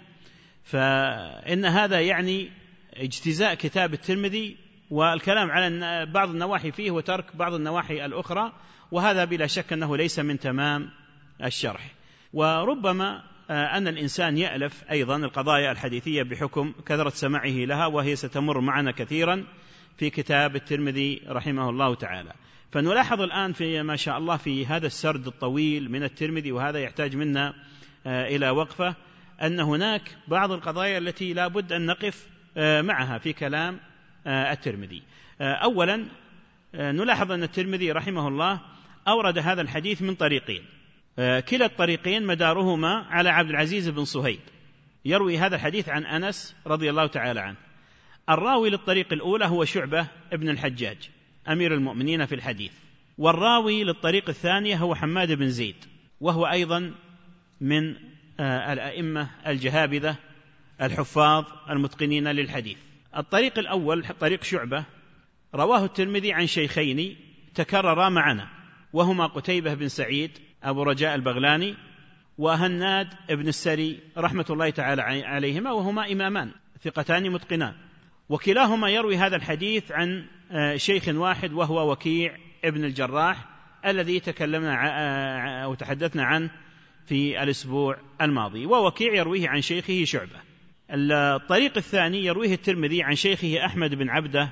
فإن هذا يعني اجتزاء كتاب الترمذي والكلام على بعض النواحي فيه وترك بعض النواحي الأخرى، وهذا بلا شك أنه ليس من تمام الشرح. وربما أن الإنسان يألف أيضا القضايا الحديثية بحكم كثرة سماعه لها، وهي ستمر معنا كثيرا في كتاب الترمذي رحمه الله تعالى. فنلاحظ الآن في ما شاء الله في هذا السرد الطويل من الترمذي، وهذا يحتاج منا إلى وقفة، أن هناك بعض القضايا التي لا بد أن نقف معها في كلام الترمذي. أولا نلاحظ أن الترمذي رحمه الله أورد هذا الحديث من طريقين، كلا الطريقين مدارهما على عبد العزيز بن صهيب يروي هذا الحديث عن أنس رضي الله تعالى عنه. الراوي للطريق الأولى هو شعبة ابن الحجاج أمير المؤمنين في الحديث، والراوي للطريق الثانية هو حماد بن زيد وهو أيضا من الأئمة الجهابذة الحفاظ المتقنين للحديث. الطريق الأول طريق شعبة رواه الترمذي عن شيخين تكررا معنا، وهما قتيبة بن سعيد أبو رجاء البغلاني وهناد ابن السري رحمة الله تعالى عليهما، وهما إمامان ثقتان متقنان، وكلاهما يروي هذا الحديث عن شيخ واحد وهو وكيع ابن الجراح الذي تكلمنا وتحدثنا عنه في الأسبوع الماضي، ووكيع يرويه عن شيخه شعبة. الطريق الثاني يرويه الترمذي عن شيخه أحمد بن عبده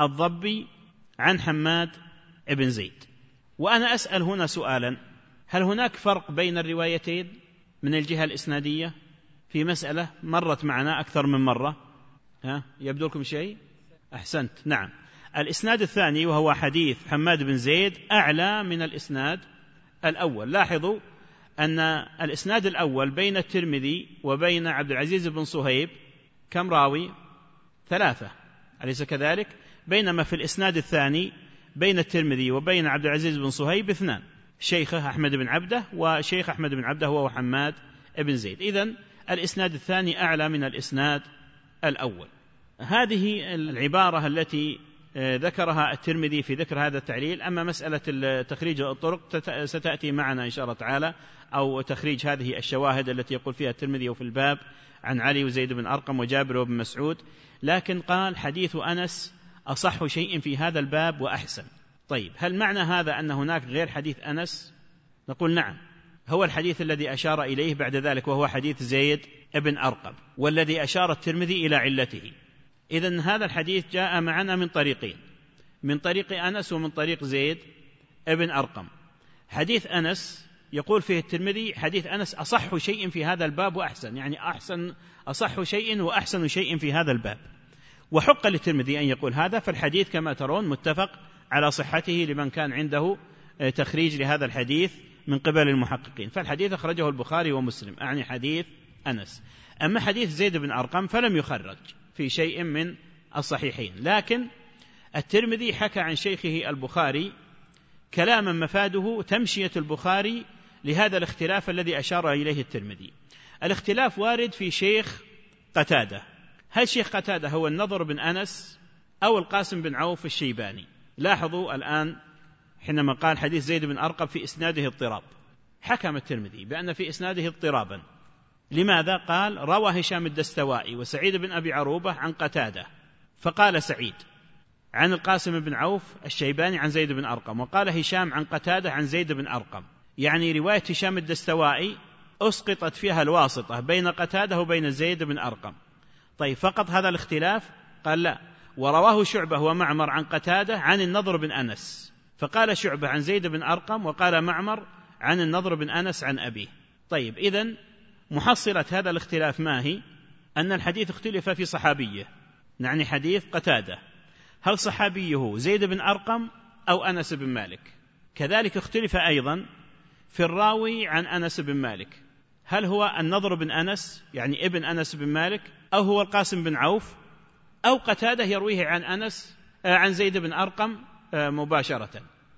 الضبي عن حماد بن زيد. وأنا أسأل هنا سؤالا، هل هناك فرق بين الروايتين من الجهة الإسنادية في مسألة مرت معنا أكثر من مرة؟ يبدو لكم شيء؟ أحسنت، نعم. الإسناد الثاني وهو حديث حماد بن زيد أعلى من الإسناد الأول. لاحظوا أن الإسناد الأول بين الترمذي وبين عبد العزيز بن صهيب كم راوي؟ 3، أليس كذلك؟ بينما في الإسناد الثاني بين الترمذي وبين عبد العزيز بن صهيب 2، شيخه أحمد بن عبده وشيخ أحمد بن عبده هو حماد بن زيد. إذن الإسناد الثاني أعلى من الإسناد الأول. هذه العبارة التي ذكرها الترمذي في ذكر هذا التعليل. أما مسألة تخريج الطرق ستأتي معنا إن شاء الله تعالى، أو تخريج هذه الشواهد التي يقول فيها الترمذي وفي الباب عن علي وزيد بن أرقم وجابر وابن مسعود. لكن قال حديث أنس أصح شيء في هذا الباب وأحسن. طيب، هل معنى هذا أن هناك غير حديث أنس؟ نقول نعم، هو الحديث الذي أشار إليه بعد ذلك وهو حديث زيد بن أرقم، والذي أشار الترمذي إلى علته. إذن هذا الحديث جاء معنا من طريقين، من طريق أنس ومن طريق زيد بن أرقم. حديث أنس يقول فيه الترمذي حديث أنس أصح شيء في هذا الباب وأحسن، يعني أصح شيء وأحسن شيء في هذا الباب، وحق للترمذي أن يقول هذا، فالحديث كما ترون متفق على صحته لمن كان عنده تخريج لهذا الحديث من قبل المحققين، فالحديث أخرجه البخاري ومسلم، أعني حديث أنس. أما حديث زيد بن أرقم فلم يخرج في شيء من الصحيحين، لكن الترمذي حكى عن شيخه البخاري كلاما مفاده تمشية البخاري لهذا الاختلاف الذي أشار إليه الترمذي. الاختلاف وارد في شيخ قتادة، هل شيخ قتادة هو النضر بن أنس أو القاسم بن عوف الشيباني؟ لاحظوا الآن حينما قال حديث زيد بن أرقم في إسناده اضطراب، حكم الترمذي بأن في إسناده اضطرابا. لماذا؟ قال روى هشام الدستوائي وسعيد بن أبي عروبة عن قتادة، فقال سعيد عن القاسم بن عوف الشيباني عن زيد بن أرقم، وقال هشام عن قتادة عن زيد بن أرقم، يعني رواية هشام الدستوائي أسقطت فيها الواسطة بين قتادة وبين زيد بن أرقم. طيب فقط هذا الاختلاف؟ قال لا، ورواه شعبة ومعمر عن قتادة عن النضر بن أنس، فقال شعبة عن زيد بن أرقم وقال معمر عن النضر بن أنس عن أبيه. طيب إذن محصلة هذا الاختلاف ما هي؟ أن الحديث اختلف في صحابيه، نعني حديث قتادة، هل صحابيه زيد بن أرقم أو أنس بن مالك؟ كذلك اختلف أيضا في الراوي عن أنس بن مالك، هل هو النضر بن أنس يعني ابن أنس بن مالك، أو هو القاسم بن عوف، أو قتادة يرويه عن أنس عن زيد بن أرقم مباشرة.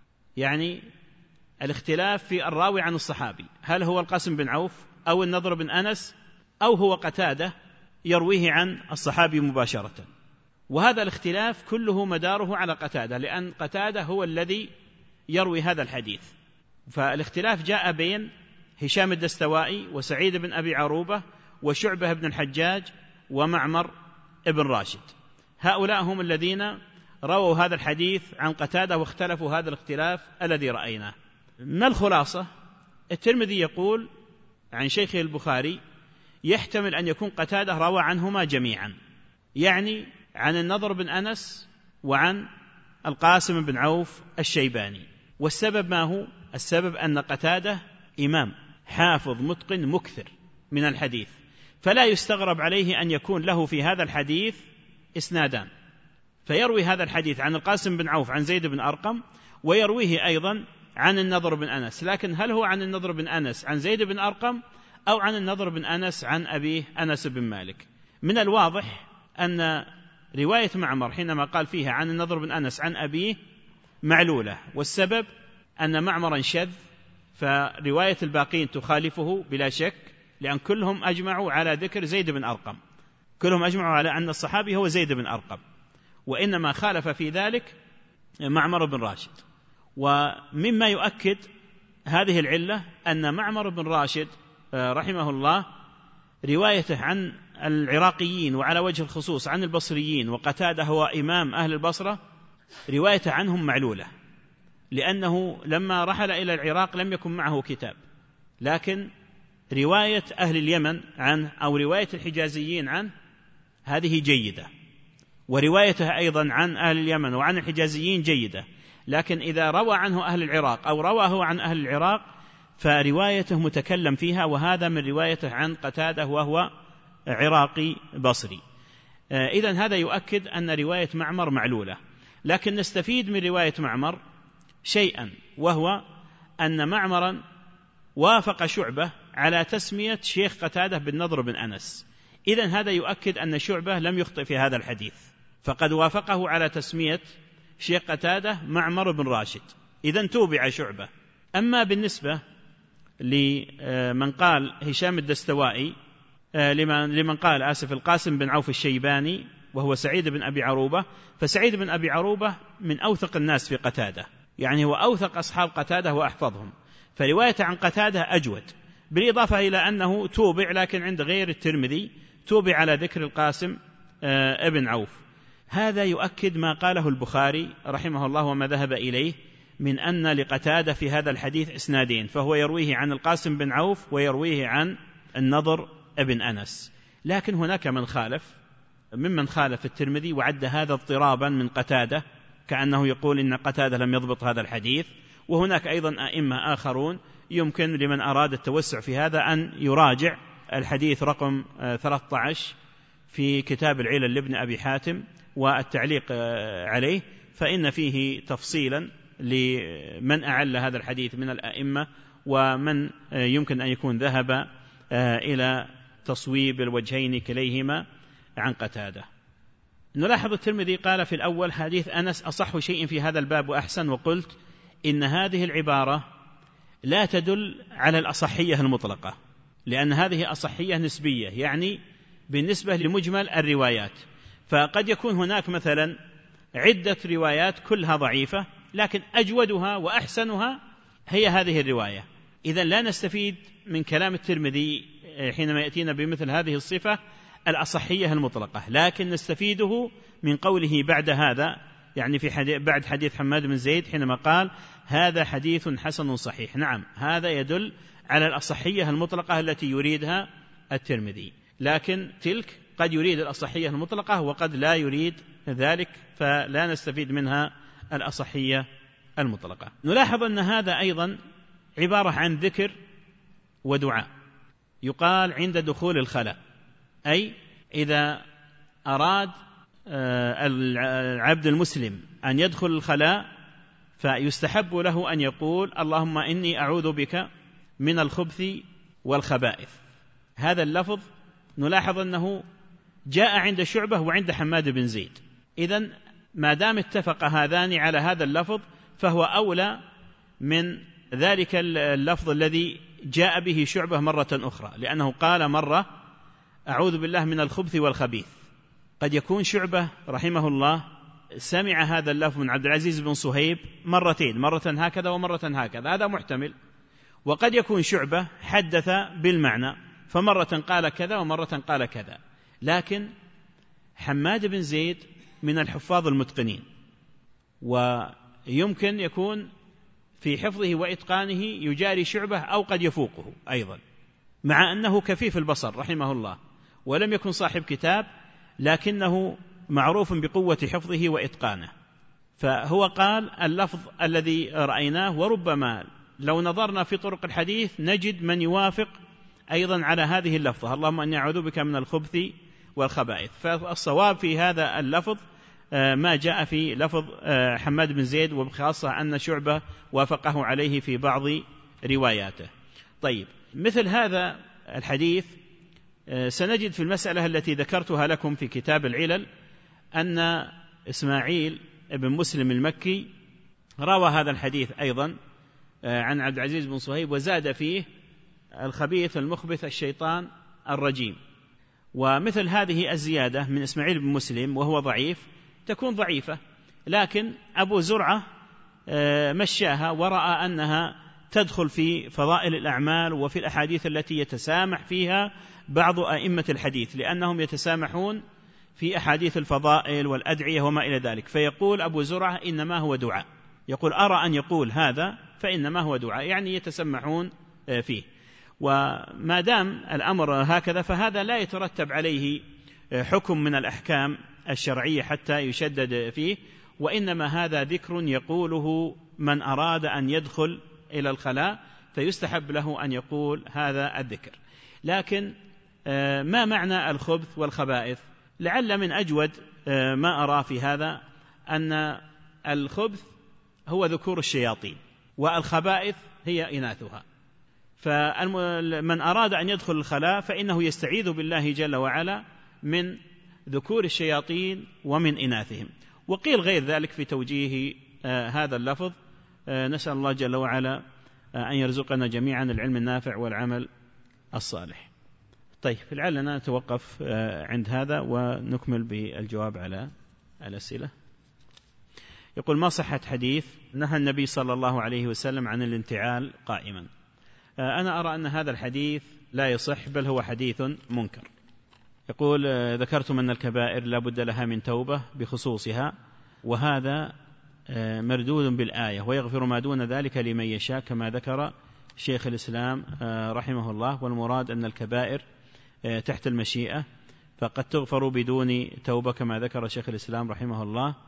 يعني الاختلاف في الراوي عن الصحابي، هل هو القاسم بن عوف أو النضر بن أنس، أو هو قتادة يرويه عن الصحابي مباشرة. وهذا الاختلاف كله مداره على قتادة، لأن قتادة هو الذي يروي هذا الحديث. فالاختلاف جاء بين هشام الدستوائي وسعيد بن أبي عروبة وشعبة بن الحجاج ومعمر ابن راشد، هؤلاء هم الذين رووا هذا الحديث عن قتادة واختلفوا هذا الاختلاف الذي رأيناه. ما الخلاصة؟ الترمذي يقول عن شيخه البخاري يحتمل أن يكون قتادة روى عنهما جميعا، يعني عن النضر بن أنس وعن القاسم بن عوف الشيباني. والسبب ما هو؟ السبب أن قتادة إمام حافظ متقن مكثر من الحديث، فلا يستغرب عليه أن يكون له في هذا الحديث إسنادان، فيروي هذا الحديث عن القاسم بن عوف عن زيد بن أرقم، ويرويه أيضا عن النضر بن أنس، لكن هل هو عن النضر بن أنس عن زيد بن أرقم أو عن النضر بن أنس عن أبيه أنس بن مالك؟ من الواضح أن رواية معمر حينما قال فيها عن النضر بن أنس عن أبيه معلولة، والسبب أن معمرا شذ، فرواية الباقين تخالفه بلا شك، لأن كلهم أجمعوا على ذكر زيد بن أرقم، كلهم أجمعوا على أن الصحابي هو زيد بن أرقم، وإنما خالف في ذلك معمر بن راشد. ومما يؤكد هذه العلة أن معمر بن راشد رحمه الله روايته عن العراقيين وعلى وجه الخصوص عن البصريين، وقتادة هو إمام أهل البصرة، روايته عنهم معلولة، لأنه لما رحل إلى العراق لم يكن معه كتاب، لكن رواية أهل اليمن عنه أو رواية الحجازيين عنه هذه جيدة، وروايته أيضا عن أهل اليمن وعن الحجازيين جيدة، لكن إذا روى عنه أهل العراق أو رواه عن أهل العراق فروايته متكلم فيها، وهذا من روايته عن قتادة وهو عراقي بصري. إذن هذا يؤكد أن رواية معمر معلولة، لكن نستفيد من رواية معمر شيئا، وهو أن معمرا وافق شعبة على تسمية شيخ قتادة بالنضر بن أنس، إذن هذا يؤكد أن شعبة لم يخطئ في هذا الحديث، فقد وافقه على تسمية شيخ قتادة معمر بن راشد، إذن توبع شعبة. أما بالنسبة لمن قال هشام الدستوائي لمن قال القاسم بن عوف الشيباني وهو سعيد بن أبي عروبة، فسعيد بن أبي عروبة من أوثق الناس في قتادة، يعني هو أوثق أصحاب قتادة وأحفظهم، فرواية عن قتادة أجود، بالإضافة إلى أنه توبع، لكن عند غير الترمذي توبع على ذكر القاسم ابن عوف. هذا يؤكد ما قاله البخاري رحمه الله وما ذهب إليه من أن لقتادة في هذا الحديث إسنادين، فهو يرويه عن القاسم بن عوف ويرويه عن النضر ابن أنس. لكن هناك ممن خالف الترمذي وعد هذا اضطرابا من قتادة، كأنه يقول إن قتادة لم يضبط هذا الحديث، وهناك أيضا أئمة آخرون يمكن لمن أراد التوسع في هذا أن يراجع الحديث رقم 13 في كتاب العلل لابن أبي حاتم والتعليق عليه، فإن فيه تفصيلا لمن أعل هذا الحديث من الأئمة ومن يمكن أن يكون ذهب إلى تصويب الوجهين كليهما عن قتادة. نلاحظ الترمذي قال في الأول: حديث أنس أصح شيء في هذا الباب وأحسن، وقلت إن هذه العبارة لا تدل على الأصحية المطلقة، لأن هذه أصحية نسبية، يعني بالنسبة لمجمل الروايات، فقد يكون هناك مثلا عدة روايات كلها ضعيفة لكن أجودها وأحسنها هي هذه الرواية. إذن لا نستفيد من كلام الترمذي حينما يأتينا بمثل هذه الصفة الأصحية المطلقة، لكن نستفيده من قوله بعد هذا، يعني في بعد حديث حماد بن زيد حينما قال: هذا حديث حسن صحيح. نعم، هذا يدل على الأصحية المطلقة التي يريدها الترمذي، لكن تلك قد يريد الأصحية المطلقة وقد لا يريد ذلك، فلا نستفيد منها الأصحية المطلقة. نلاحظ أن هذا أيضا عبارة عن ذكر ودعاء، يقال عند دخول الخلاء، أي إذا أراد العبد المسلم أن يدخل الخلاء فيستحب له أن يقول: اللهم إني أعوذ بك من الخبث والخبائث. هذا اللفظ نلاحظ أنه جاء عند شعبة وعند حماد بن زيد، إذن ما دام اتفق هذان على هذا اللفظ فهو أولى من ذلك اللفظ الذي جاء به شعبة مرة أخرى، لأنه قال مرة: أعوذ بالله من الخبث والخبيث. قد يكون شعبة رحمه الله سمع هذا اللفظ من عبد العزيز بن صهيب مرتين، مرة هكذا ومرة هكذا، هذا محتمل. وقد يكون شعبة حدث بالمعنى، فمرة قال كذا ومرة قال كذا، لكن حماد بن زيد من الحفاظ المتقنين، ويمكن يكون في حفظه وإتقانه يجاري شعبة أو قد يفوقه أيضا، مع أنه كفيف البصر رحمه الله ولم يكن صاحب كتاب، لكنه معروف بقوة حفظه وإتقانه. فهو قال اللفظ الذي رأيناه، وربما لو نظرنا في طرق الحديث نجد من يوافق أيضا على هذه اللفظة: اللهم أني أعوذ بك من الخبث والخبائث. فالصواب في هذا اللفظ ما جاء في لفظ حماد بن زيد، وبخاصة أن شعبة وافقه عليه في بعض رواياته. طيب، مثل هذا الحديث سنجد في المسألة التي ذكرتها لكم في كتاب العلل أن إسماعيل بن مسلم المكي روى هذا الحديث أيضا عن عبد العزيز بن صهيب، وزاد فيه: الخبيث المخبث الشيطان الرجيم. ومثل هذه الزيادة من إسماعيل بن مسلم وهو ضعيف تكون ضعيفة، لكن أبو زرعة مشاها ورأى أنها تدخل في فضائل الأعمال وفي الأحاديث التي يتسامح فيها بعض أئمة الحديث، لأنهم يتسامحون في أحاديث الفضائل والأدعية وما إلى ذلك. فيقول أبو زرعة: إنما هو دعاء. يقول: أرى أن يقول هذا فإنما هو دعاء، يعني يتسمحون فيه. وما دام الأمر هكذا فهذا لا يترتب عليه حكم من الأحكام الشرعية حتى يشدد فيه، وإنما هذا ذكر يقوله من أراد أن يدخل إلى الخلاء، فيستحب له أن يقول هذا الذكر. لكن ما معنى الخبث والخبائث؟ لعل من أجود ما أرى في هذا أن الخبث هو ذكور الشياطين والخبائث هي إناثها، فمن أراد أن يدخل الخلاء فإنه يستعيذ بالله جل وعلا من ذكور الشياطين ومن إناثهم. وقيل غير ذلك في توجيه هذا اللفظ. نسأل الله جل وعلا أن يرزقنا جميعا العلم النافع والعمل الصالح. طيب، لعلنا نتوقف عند هذا ونكمل بالجواب على الأسئلة. يقول: ما صحة حديث نهى النبي صلى الله عليه وسلم عن الانتعال قائما؟ أنا أرى أن هذا الحديث لا يصح، بل هو حديث منكر. يقول: ذكرتم أن الكبائر لا بد لها من توبة بخصوصها، وهذا مردود بالآية: ويغفر ما دون ذلك لمن يشاء، كما ذكر شيخ الإسلام رحمه الله. والمراد أن الكبائر تحت المشيئة، فقد تغفر بدون توبة كما ذكر شيخ الإسلام رحمه الله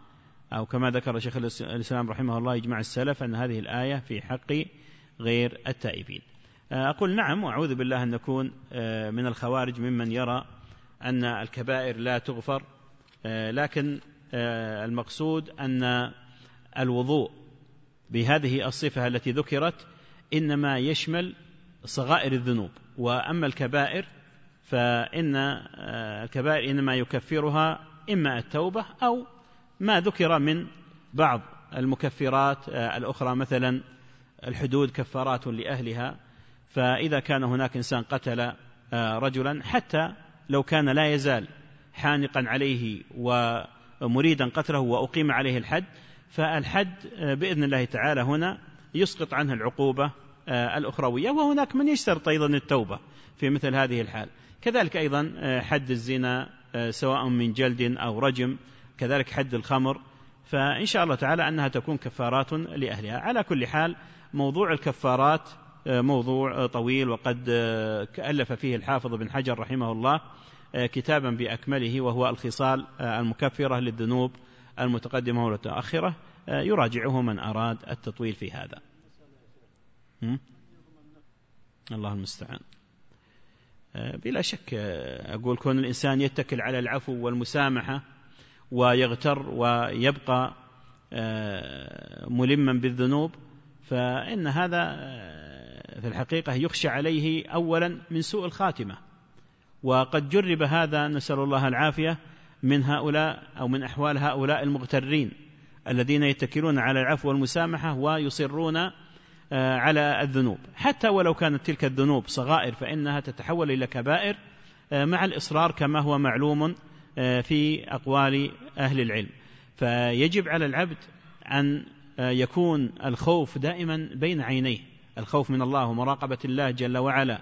أو كما ذكر شيخ الإسلام رحمه الله إجماع السلف أن هذه الآية في حق غير التائبين. أقول نعم، وأعوذ بالله أن نكون من الخوارج ممن يرى أن الكبائر لا تغفر، لكن المقصود أن الوضوء بهذه الصفة التي ذكرت إنما يشمل صغائر الذنوب، وأما الكبائر فإن الكبائر إنما يكفرها إما التوبة أو ما ذكر من بعض المكفرات الأخرى، مثلا الحدود كفارات لأهلها. فإذا كان هناك إنسان قتل رجلا حتى لو كان لا يزال حانقا عليه ومريدا قتله وأقيم عليه الحد، فالحد بإذن الله تعالى هنا يسقط عنه العقوبة الأخروية. وهناك من يشترط أيضا التوبة في مثل هذه الحال. كذلك أيضا حد الزنا سواء من جلد أو رجم، كذلك حد الخمر، فإن شاء الله تعالى أنها تكون كفارات لأهلها. على كل حال موضوع الكفارات موضوع طويل، وقد ألف فيه الحافظ بن حجر رحمه الله كتابا بأكمله، وهو الخصال المكفرة للذنوب المتقدمة والمتأخرة، يراجعه من أراد التطويل في هذا. الله المستعان. بلا شك أقول كون الإنسان يتكل على العفو والمسامحة ويغتر ويبقى ملما بالذنوب، فإن هذا في الحقيقة يخشى عليه أولا من سوء الخاتمة، وقد جرب هذا نسأل الله العافية من هؤلاء أو من أحوال هؤلاء المغترين الذين يتكلون على العفو والمسامحة ويصرون على الذنوب، حتى ولو كانت تلك الذنوب صغائر فإنها تتحول إلى كبائر مع الإصرار كما هو معلوم في أقوال أهل العلم. فيجب على العبد أن يكون الخوف دائما بين عينيه، الخوف من الله ومراقبة الله جل وعلا،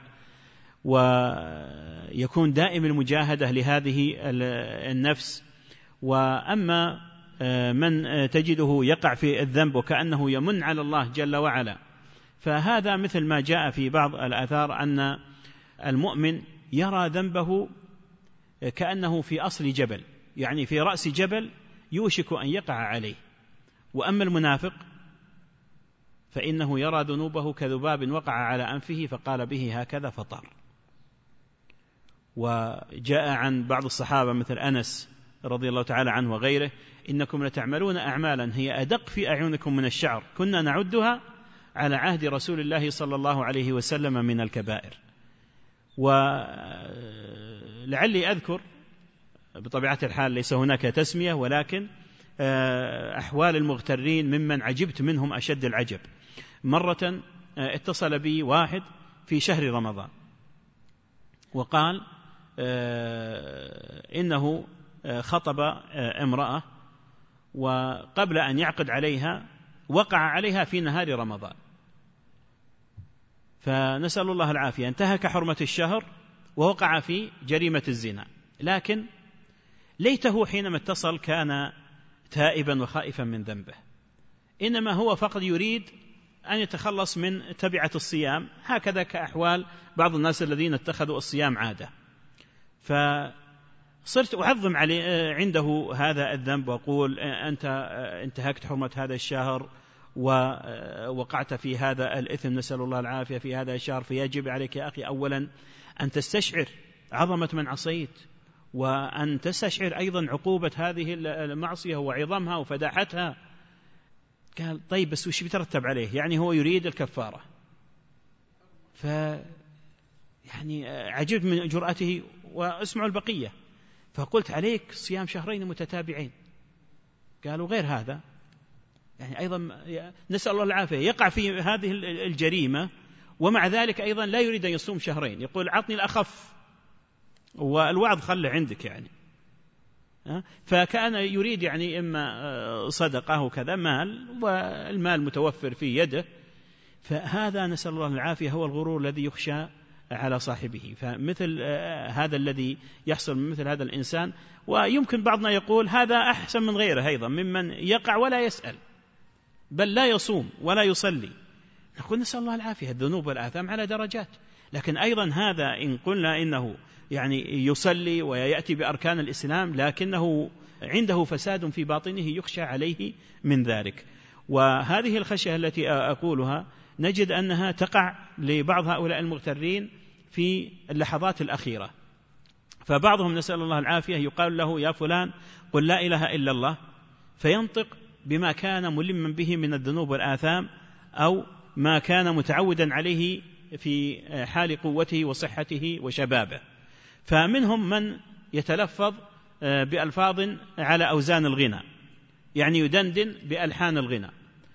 ويكون دائم المجاهدة لهذه النفس. وأما من تجده يقع في الذنب وكأنه يمن على الله جل وعلا، فهذا مثل ما جاء في بعض الآثار أن المؤمن يرى ذنبه كأنه في أصل جبل، يعني في رأس جبل يوشك أن يقع عليه. وأما المنافق فإنه يرى ذنوبه كذباب وقع على أنفه فقال به هكذا فطار. وجاء عن بعض الصحابة مثل أنس رضي الله تعالى عنه وغيره: إنكم لتعملون أعمالا هي أدق في أعينكم من الشعر كنا نعدها على عهد رسول الله صلى الله عليه وسلم من الكبائر. ولعلي أذكر، بطبيعة الحال ليس هناك تسمية، ولكن أحوال المغترين ممن عجبت منهم أشد العجب. مرة اتصل بي واحد في شهر رمضان وقال إنه خطب امرأة، وقبل أن يعقد عليها وقع عليها في نهار رمضان، فنسأل الله العافية، انتهك حرمة الشهر ووقع في جريمة الزنا. لكن ليته حينما اتصل كان تائبا وخائفا من ذنبه، إنما هو فقط يريد أن يتخلص من تبعة الصيام، هكذا كأحوال بعض الناس الذين اتخذوا الصيام عادة. فصرت أعظم عنده هذا الذنب وأقول: أنت انتهكت حرمة هذا الشهر ووقعت في هذا الإثم، نسأل الله العافية، في هذا الشهر، فيجب عليك يا أخي أولا أن تستشعر عظمة من عصيت، وأن تستشعر أيضا عقوبة هذه المعصية وعظمها وفداحتها. قال: طيب بس وش بيترتب عليه؟ يعني هو يريد الكفارة. يعني عجبت من جرأته، واسمعوا البقية. فقلت: عليك صيام شهرين متتابعين. قالوا: غير هذا، يعني أيضا نسأل الله العافية يقع في هذه الجريمة، ومع ذلك أيضا لا يريد أن يصوم شهرين، يقول: عطني الأخف والوعظ خله عندك يعني. فكان يريد يعني إما صدقة وكذا مال، والمال متوفر في يده. فهذا نسأل الله العافية هو الغرور الذي يخشى على صاحبه. فمثل هذا الذي يحصل من مثل هذا الإنسان، ويمكن بعضنا يقول هذا أحسن من غيره أيضا، ممن يقع ولا يسأل بل لا يصوم ولا يصلي. نقول نسأل الله العافية، الذنوب والآثام على درجات. لكن أيضا هذا إن قلنا إنه يعني يصلي ويأتي بأركان الإسلام، لكنه عنده فساد في باطنه يخشى عليه من ذلك. وهذه الخشية التي أقولها نجد أنها تقع لبعض هؤلاء المغترين في اللحظات الأخيرة، فبعضهم نسأل الله العافية يقال له يا فلان قل لا إله إلا الله، فينطق بما كان ملما به من الذنوب والآثام أو ما كان متعودا عليه في حال قوته وصحته وشبابه. فمنهم من يتلفظ بألفاظ على أوزان الغنى، يعني يدندن بألحان الغنى،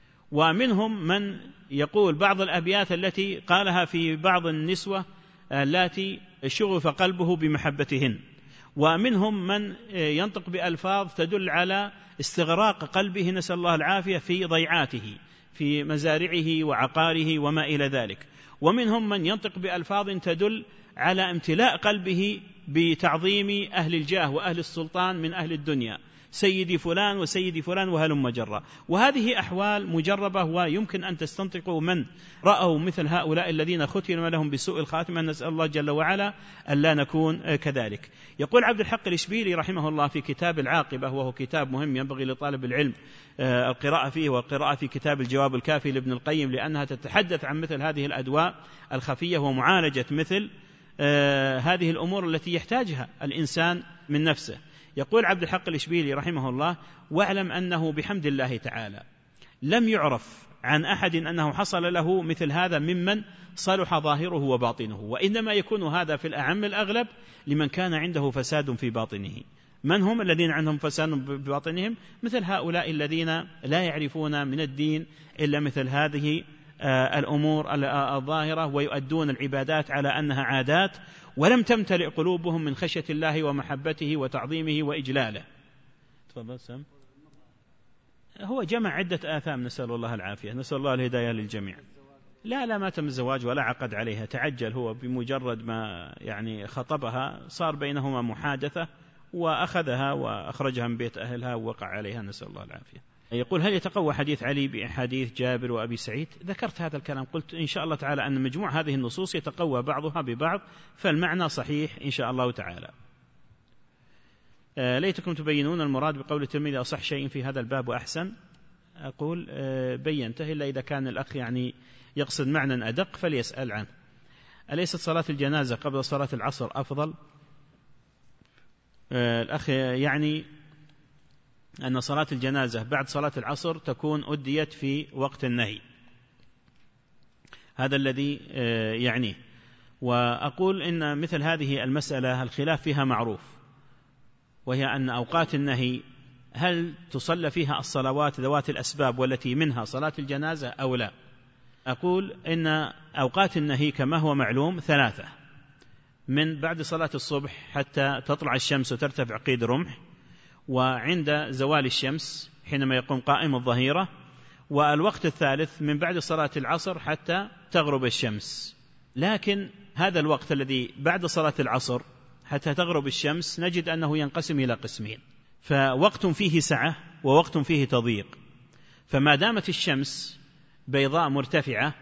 ومنهم من يقول بعض الأبيات التي قالها في بعض النسوة التي شغف قلبه بمحبتهن، ومنهم من ينطق بألفاظ تدل على استغراق قلبه نسأل الله العافية في ضيعاته في مزارعه وعقاره وما إلى ذلك، ومنهم من ينطق بألفاظ تدل على امتلاء قلبه بتعظيم أهل الجاه وأهل السلطان من أهل الدنيا، سيدي فلان وسيدي فلان وهلم جرا. وهذه أحوال مجربة، ويمكن أن تستنطقوا من رأوا مثل هؤلاء الذين ختم لهم بسوء الخاتمة، نسأل الله جل وعلا ألا نكون كذلك. يقول عبد الحق الإشبيلي رحمه الله في كتاب العاقبة، وهو كتاب مهم ينبغي لطالب العلم القراءة فيه، والقراءة في كتاب الجواب الكافي لابن القيم، لأنها تتحدث عن مثل هذه الأدواء الخفية ومعالجة مثل هذه الأمور التي يحتاجها الإنسان من نفسه. يقول عبد الحق الإشبيلي رحمه الله: واعلم أنه بحمد الله تعالى لم يعرف عن أحد أنه حصل له مثل هذا ممن صلح ظاهره وباطنه، وإنما يكون هذا في الأعم الأغلب لمن كان عنده فساد في باطنه. من هم الذين عندهم فساد بباطنهم؟ مثل هؤلاء الذين لا يعرفون من الدين إلا مثل هذه الأمور الظاهرة، ويؤدون العبادات على أنها عادات، ولم تمتلئ قلوبهم من خشية الله ومحبته وتعظيمه وإجلاله. تفضل سم. هو جمع عدة آثام، نسأل الله العافية، نسأل الله الهداية للجميع. لا ما تم الزواج ولا عقد عليها، تعجل هو بمجرد ما يعني خطبها صار بينهما محادثة، وأخذها وأخرجها من بيت أهلها ووقع عليها، نسأل الله العافية. يقول: هل يتقوى حديث علي بحديث جابر وأبي سعيد؟ ذكرت هذا الكلام، قلت إن شاء الله تعالى أن مجموع هذه النصوص يتقوى بعضها ببعض، فالمعنى صحيح إن شاء الله تعالى. ليتكم تبينون المراد بقول الترمذي أصح شيء في هذا الباب وأحسن. أقول بينته، إلا إذا كان الأخ يعني يقصد معنى أدق فليسأل عنه. أليست صلاة الجنازة قبل صلاة العصر أفضل؟ الأخ يعني أن صلاة الجنازة بعد صلاة العصر تكون أديت في وقت النهي، هذا الذي يعنيه. وأقول إن مثل هذه المسألة الخلاف فيها معروف، وهي أن أوقات النهي هل تصلى فيها الصلوات ذوات الأسباب والتي منها صلاة الجنازة أو لا؟ أقول إن أوقات النهي كما هو معلوم 3: من بعد صلاة الصبح حتى تطلع الشمس وترتفع قيد رمح، وعند زوال الشمس حينما يقوم قائم الظهيرة، والوقت الثالث من بعد صلاة العصر حتى تغرب الشمس. لكن هذا الوقت الذي بعد صلاة العصر حتى تغرب الشمس نجد أنه ينقسم إلى قسمين، فوقت فيه سعة ووقت فيه تضييق. فما دامت الشمس بيضاء مرتفعة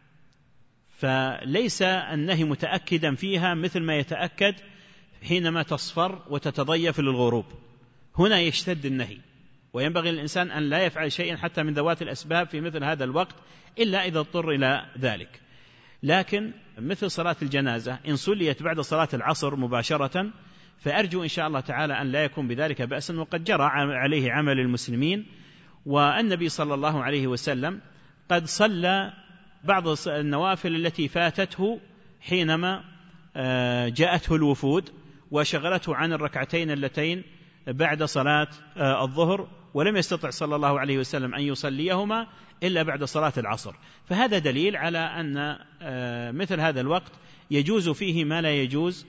فليس النهي متأكدا فيها مثل ما يتأكد حينما تصفر وتتضيف للغروب، هنا يشتد النهي، وينبغي للإنسان أن لا يفعل شيئا حتى من ذوات الأسباب في مثل هذا الوقت إلا إذا اضطر إلى ذلك. لكن مثل صلاة الجنازة إن صليت بعد صلاة العصر مباشرة فأرجو إن شاء الله تعالى أن لا يكون بذلك بأسا، وقد جرى عليه عمل المسلمين، والنبي صلى الله عليه وسلم قد صلى بعض النوافل التي فاتته حينما جاءته الوفود وشغلته عن الركعتين اللتين بعد صلاة الظهر، ولم يستطع صلى الله عليه وسلم أن يصليهما إلا بعد صلاة العصر. فهذا دليل على أن مثل هذا الوقت يجوز فيه ما لا يجوز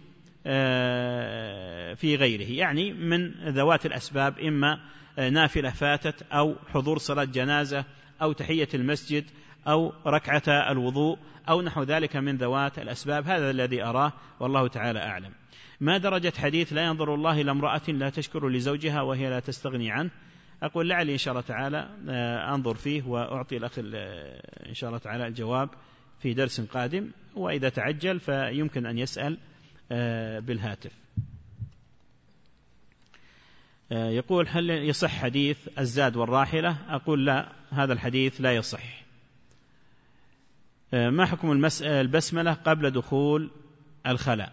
في غيره، يعني من ذوات الأسباب، إما نافلة فاتت أو حضور صلاة جنازة أو تحية المسجد أو ركعة الوضوء أو نحو ذلك من ذوات الأسباب. هذا الذي أراه والله تعالى أعلم. ما درجة حديث لا ينظر الله إلى امرأة لا تشكر لزوجها وهي لا تستغني عنه؟ أقول لعلي إن شاء الله تعالى أنظر فيه وأعطي الأخ إن شاء الله تعالى الجواب في درس قادم، وإذا تعجل فيمكن أن يسأل بالهاتف. يقول هل يصح حديث الزاد والراحلة؟ أقول لا، هذا الحديث لا يصح. ما حكم البسملة قبل دخول الخلاء؟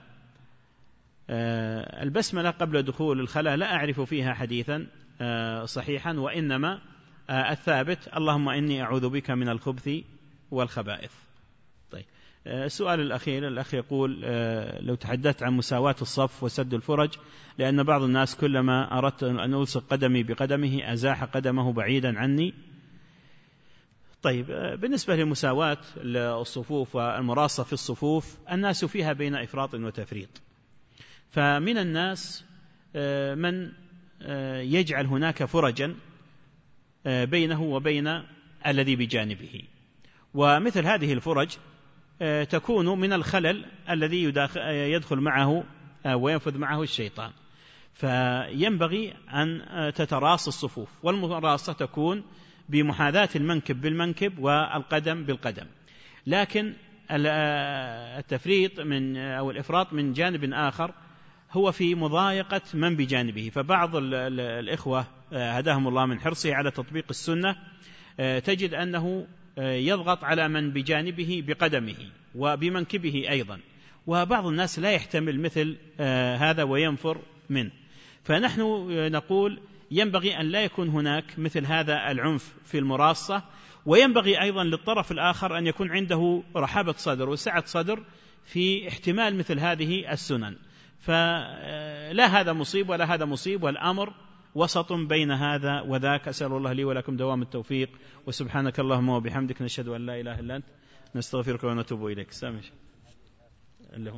البسملة قبل دخول الخلاء لا أعرف فيها حديثا صحيحا، وإنما الثابت اللهم إني أعوذ بك من الخبث والخبائث. طيب، السؤال الأخير، الأخ يقول لو تحدثت عن مساواة الصف وسد الفرج، لأن بعض الناس كلما أردت أن ألصق قدمي بقدمه أزاح قدمه بعيدا عني. طيب، بالنسبة لمساواة الصفوف والمراصة في الصفوف، الناس فيها بين إفراط وتفريط، فمن الناس من يجعل هناك فرجا بينه وبين الذي بجانبه، ومثل هذه الفرج تكون من الخلل الذي يدخل معه وينفذ معه الشيطان، فينبغي أن تتراص الصفوف، والمراصة تكون بمحاذاة المنكب بالمنكب والقدم بالقدم. لكن التفريط أو الإفراط من جانب آخر هو في مضايقة من بجانبه، فبعض الإخوة هداهم الله من حرصه على تطبيق السنة تجد أنه يضغط على من بجانبه بقدمه وبمنكبه أيضا، وبعض الناس لا يحتمل مثل هذا وينفر منه. فنحن نقول ينبغي أن لا يكون هناك مثل هذا العنف في المراصة، وينبغي أيضا للطرف الآخر أن يكون عنده رحابة صدر وسعة صدر في احتمال مثل هذه السنن، فلا هذا مصيب ولا هذا مصيب، والأمر وسط بين هذا وذاك. أسأل الله لي ولكم دوام التوفيق، وسبحانك اللهم وبحمدك نشهد أن لا إله إلا أنت نستغفرك ونتوب إليك. سامش له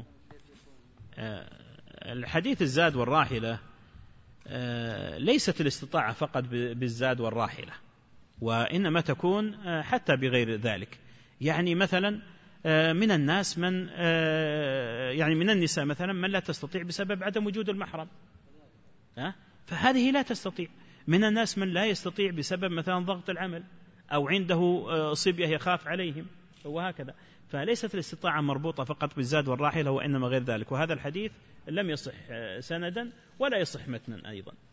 الحديث الزاد والراحلة، ليست الاستطاعة فقط بالزاد والراحلة، وإنما تكون حتى بغير ذلك. يعني مثلا من الناس من يعني من النساء مثلا من لا تستطيع بسبب عدم وجود المحرم، فهذه لا تستطيع. من الناس من لا يستطيع بسبب مثلا ضغط العمل، أو عنده صبية يخاف عليهم، وهكذا. فليست الاستطاعة مربوطة فقط بالزاد والراحلة، وإنما غير ذلك. وهذا الحديث لم يصح سندا ولا يصح متنا أيضا.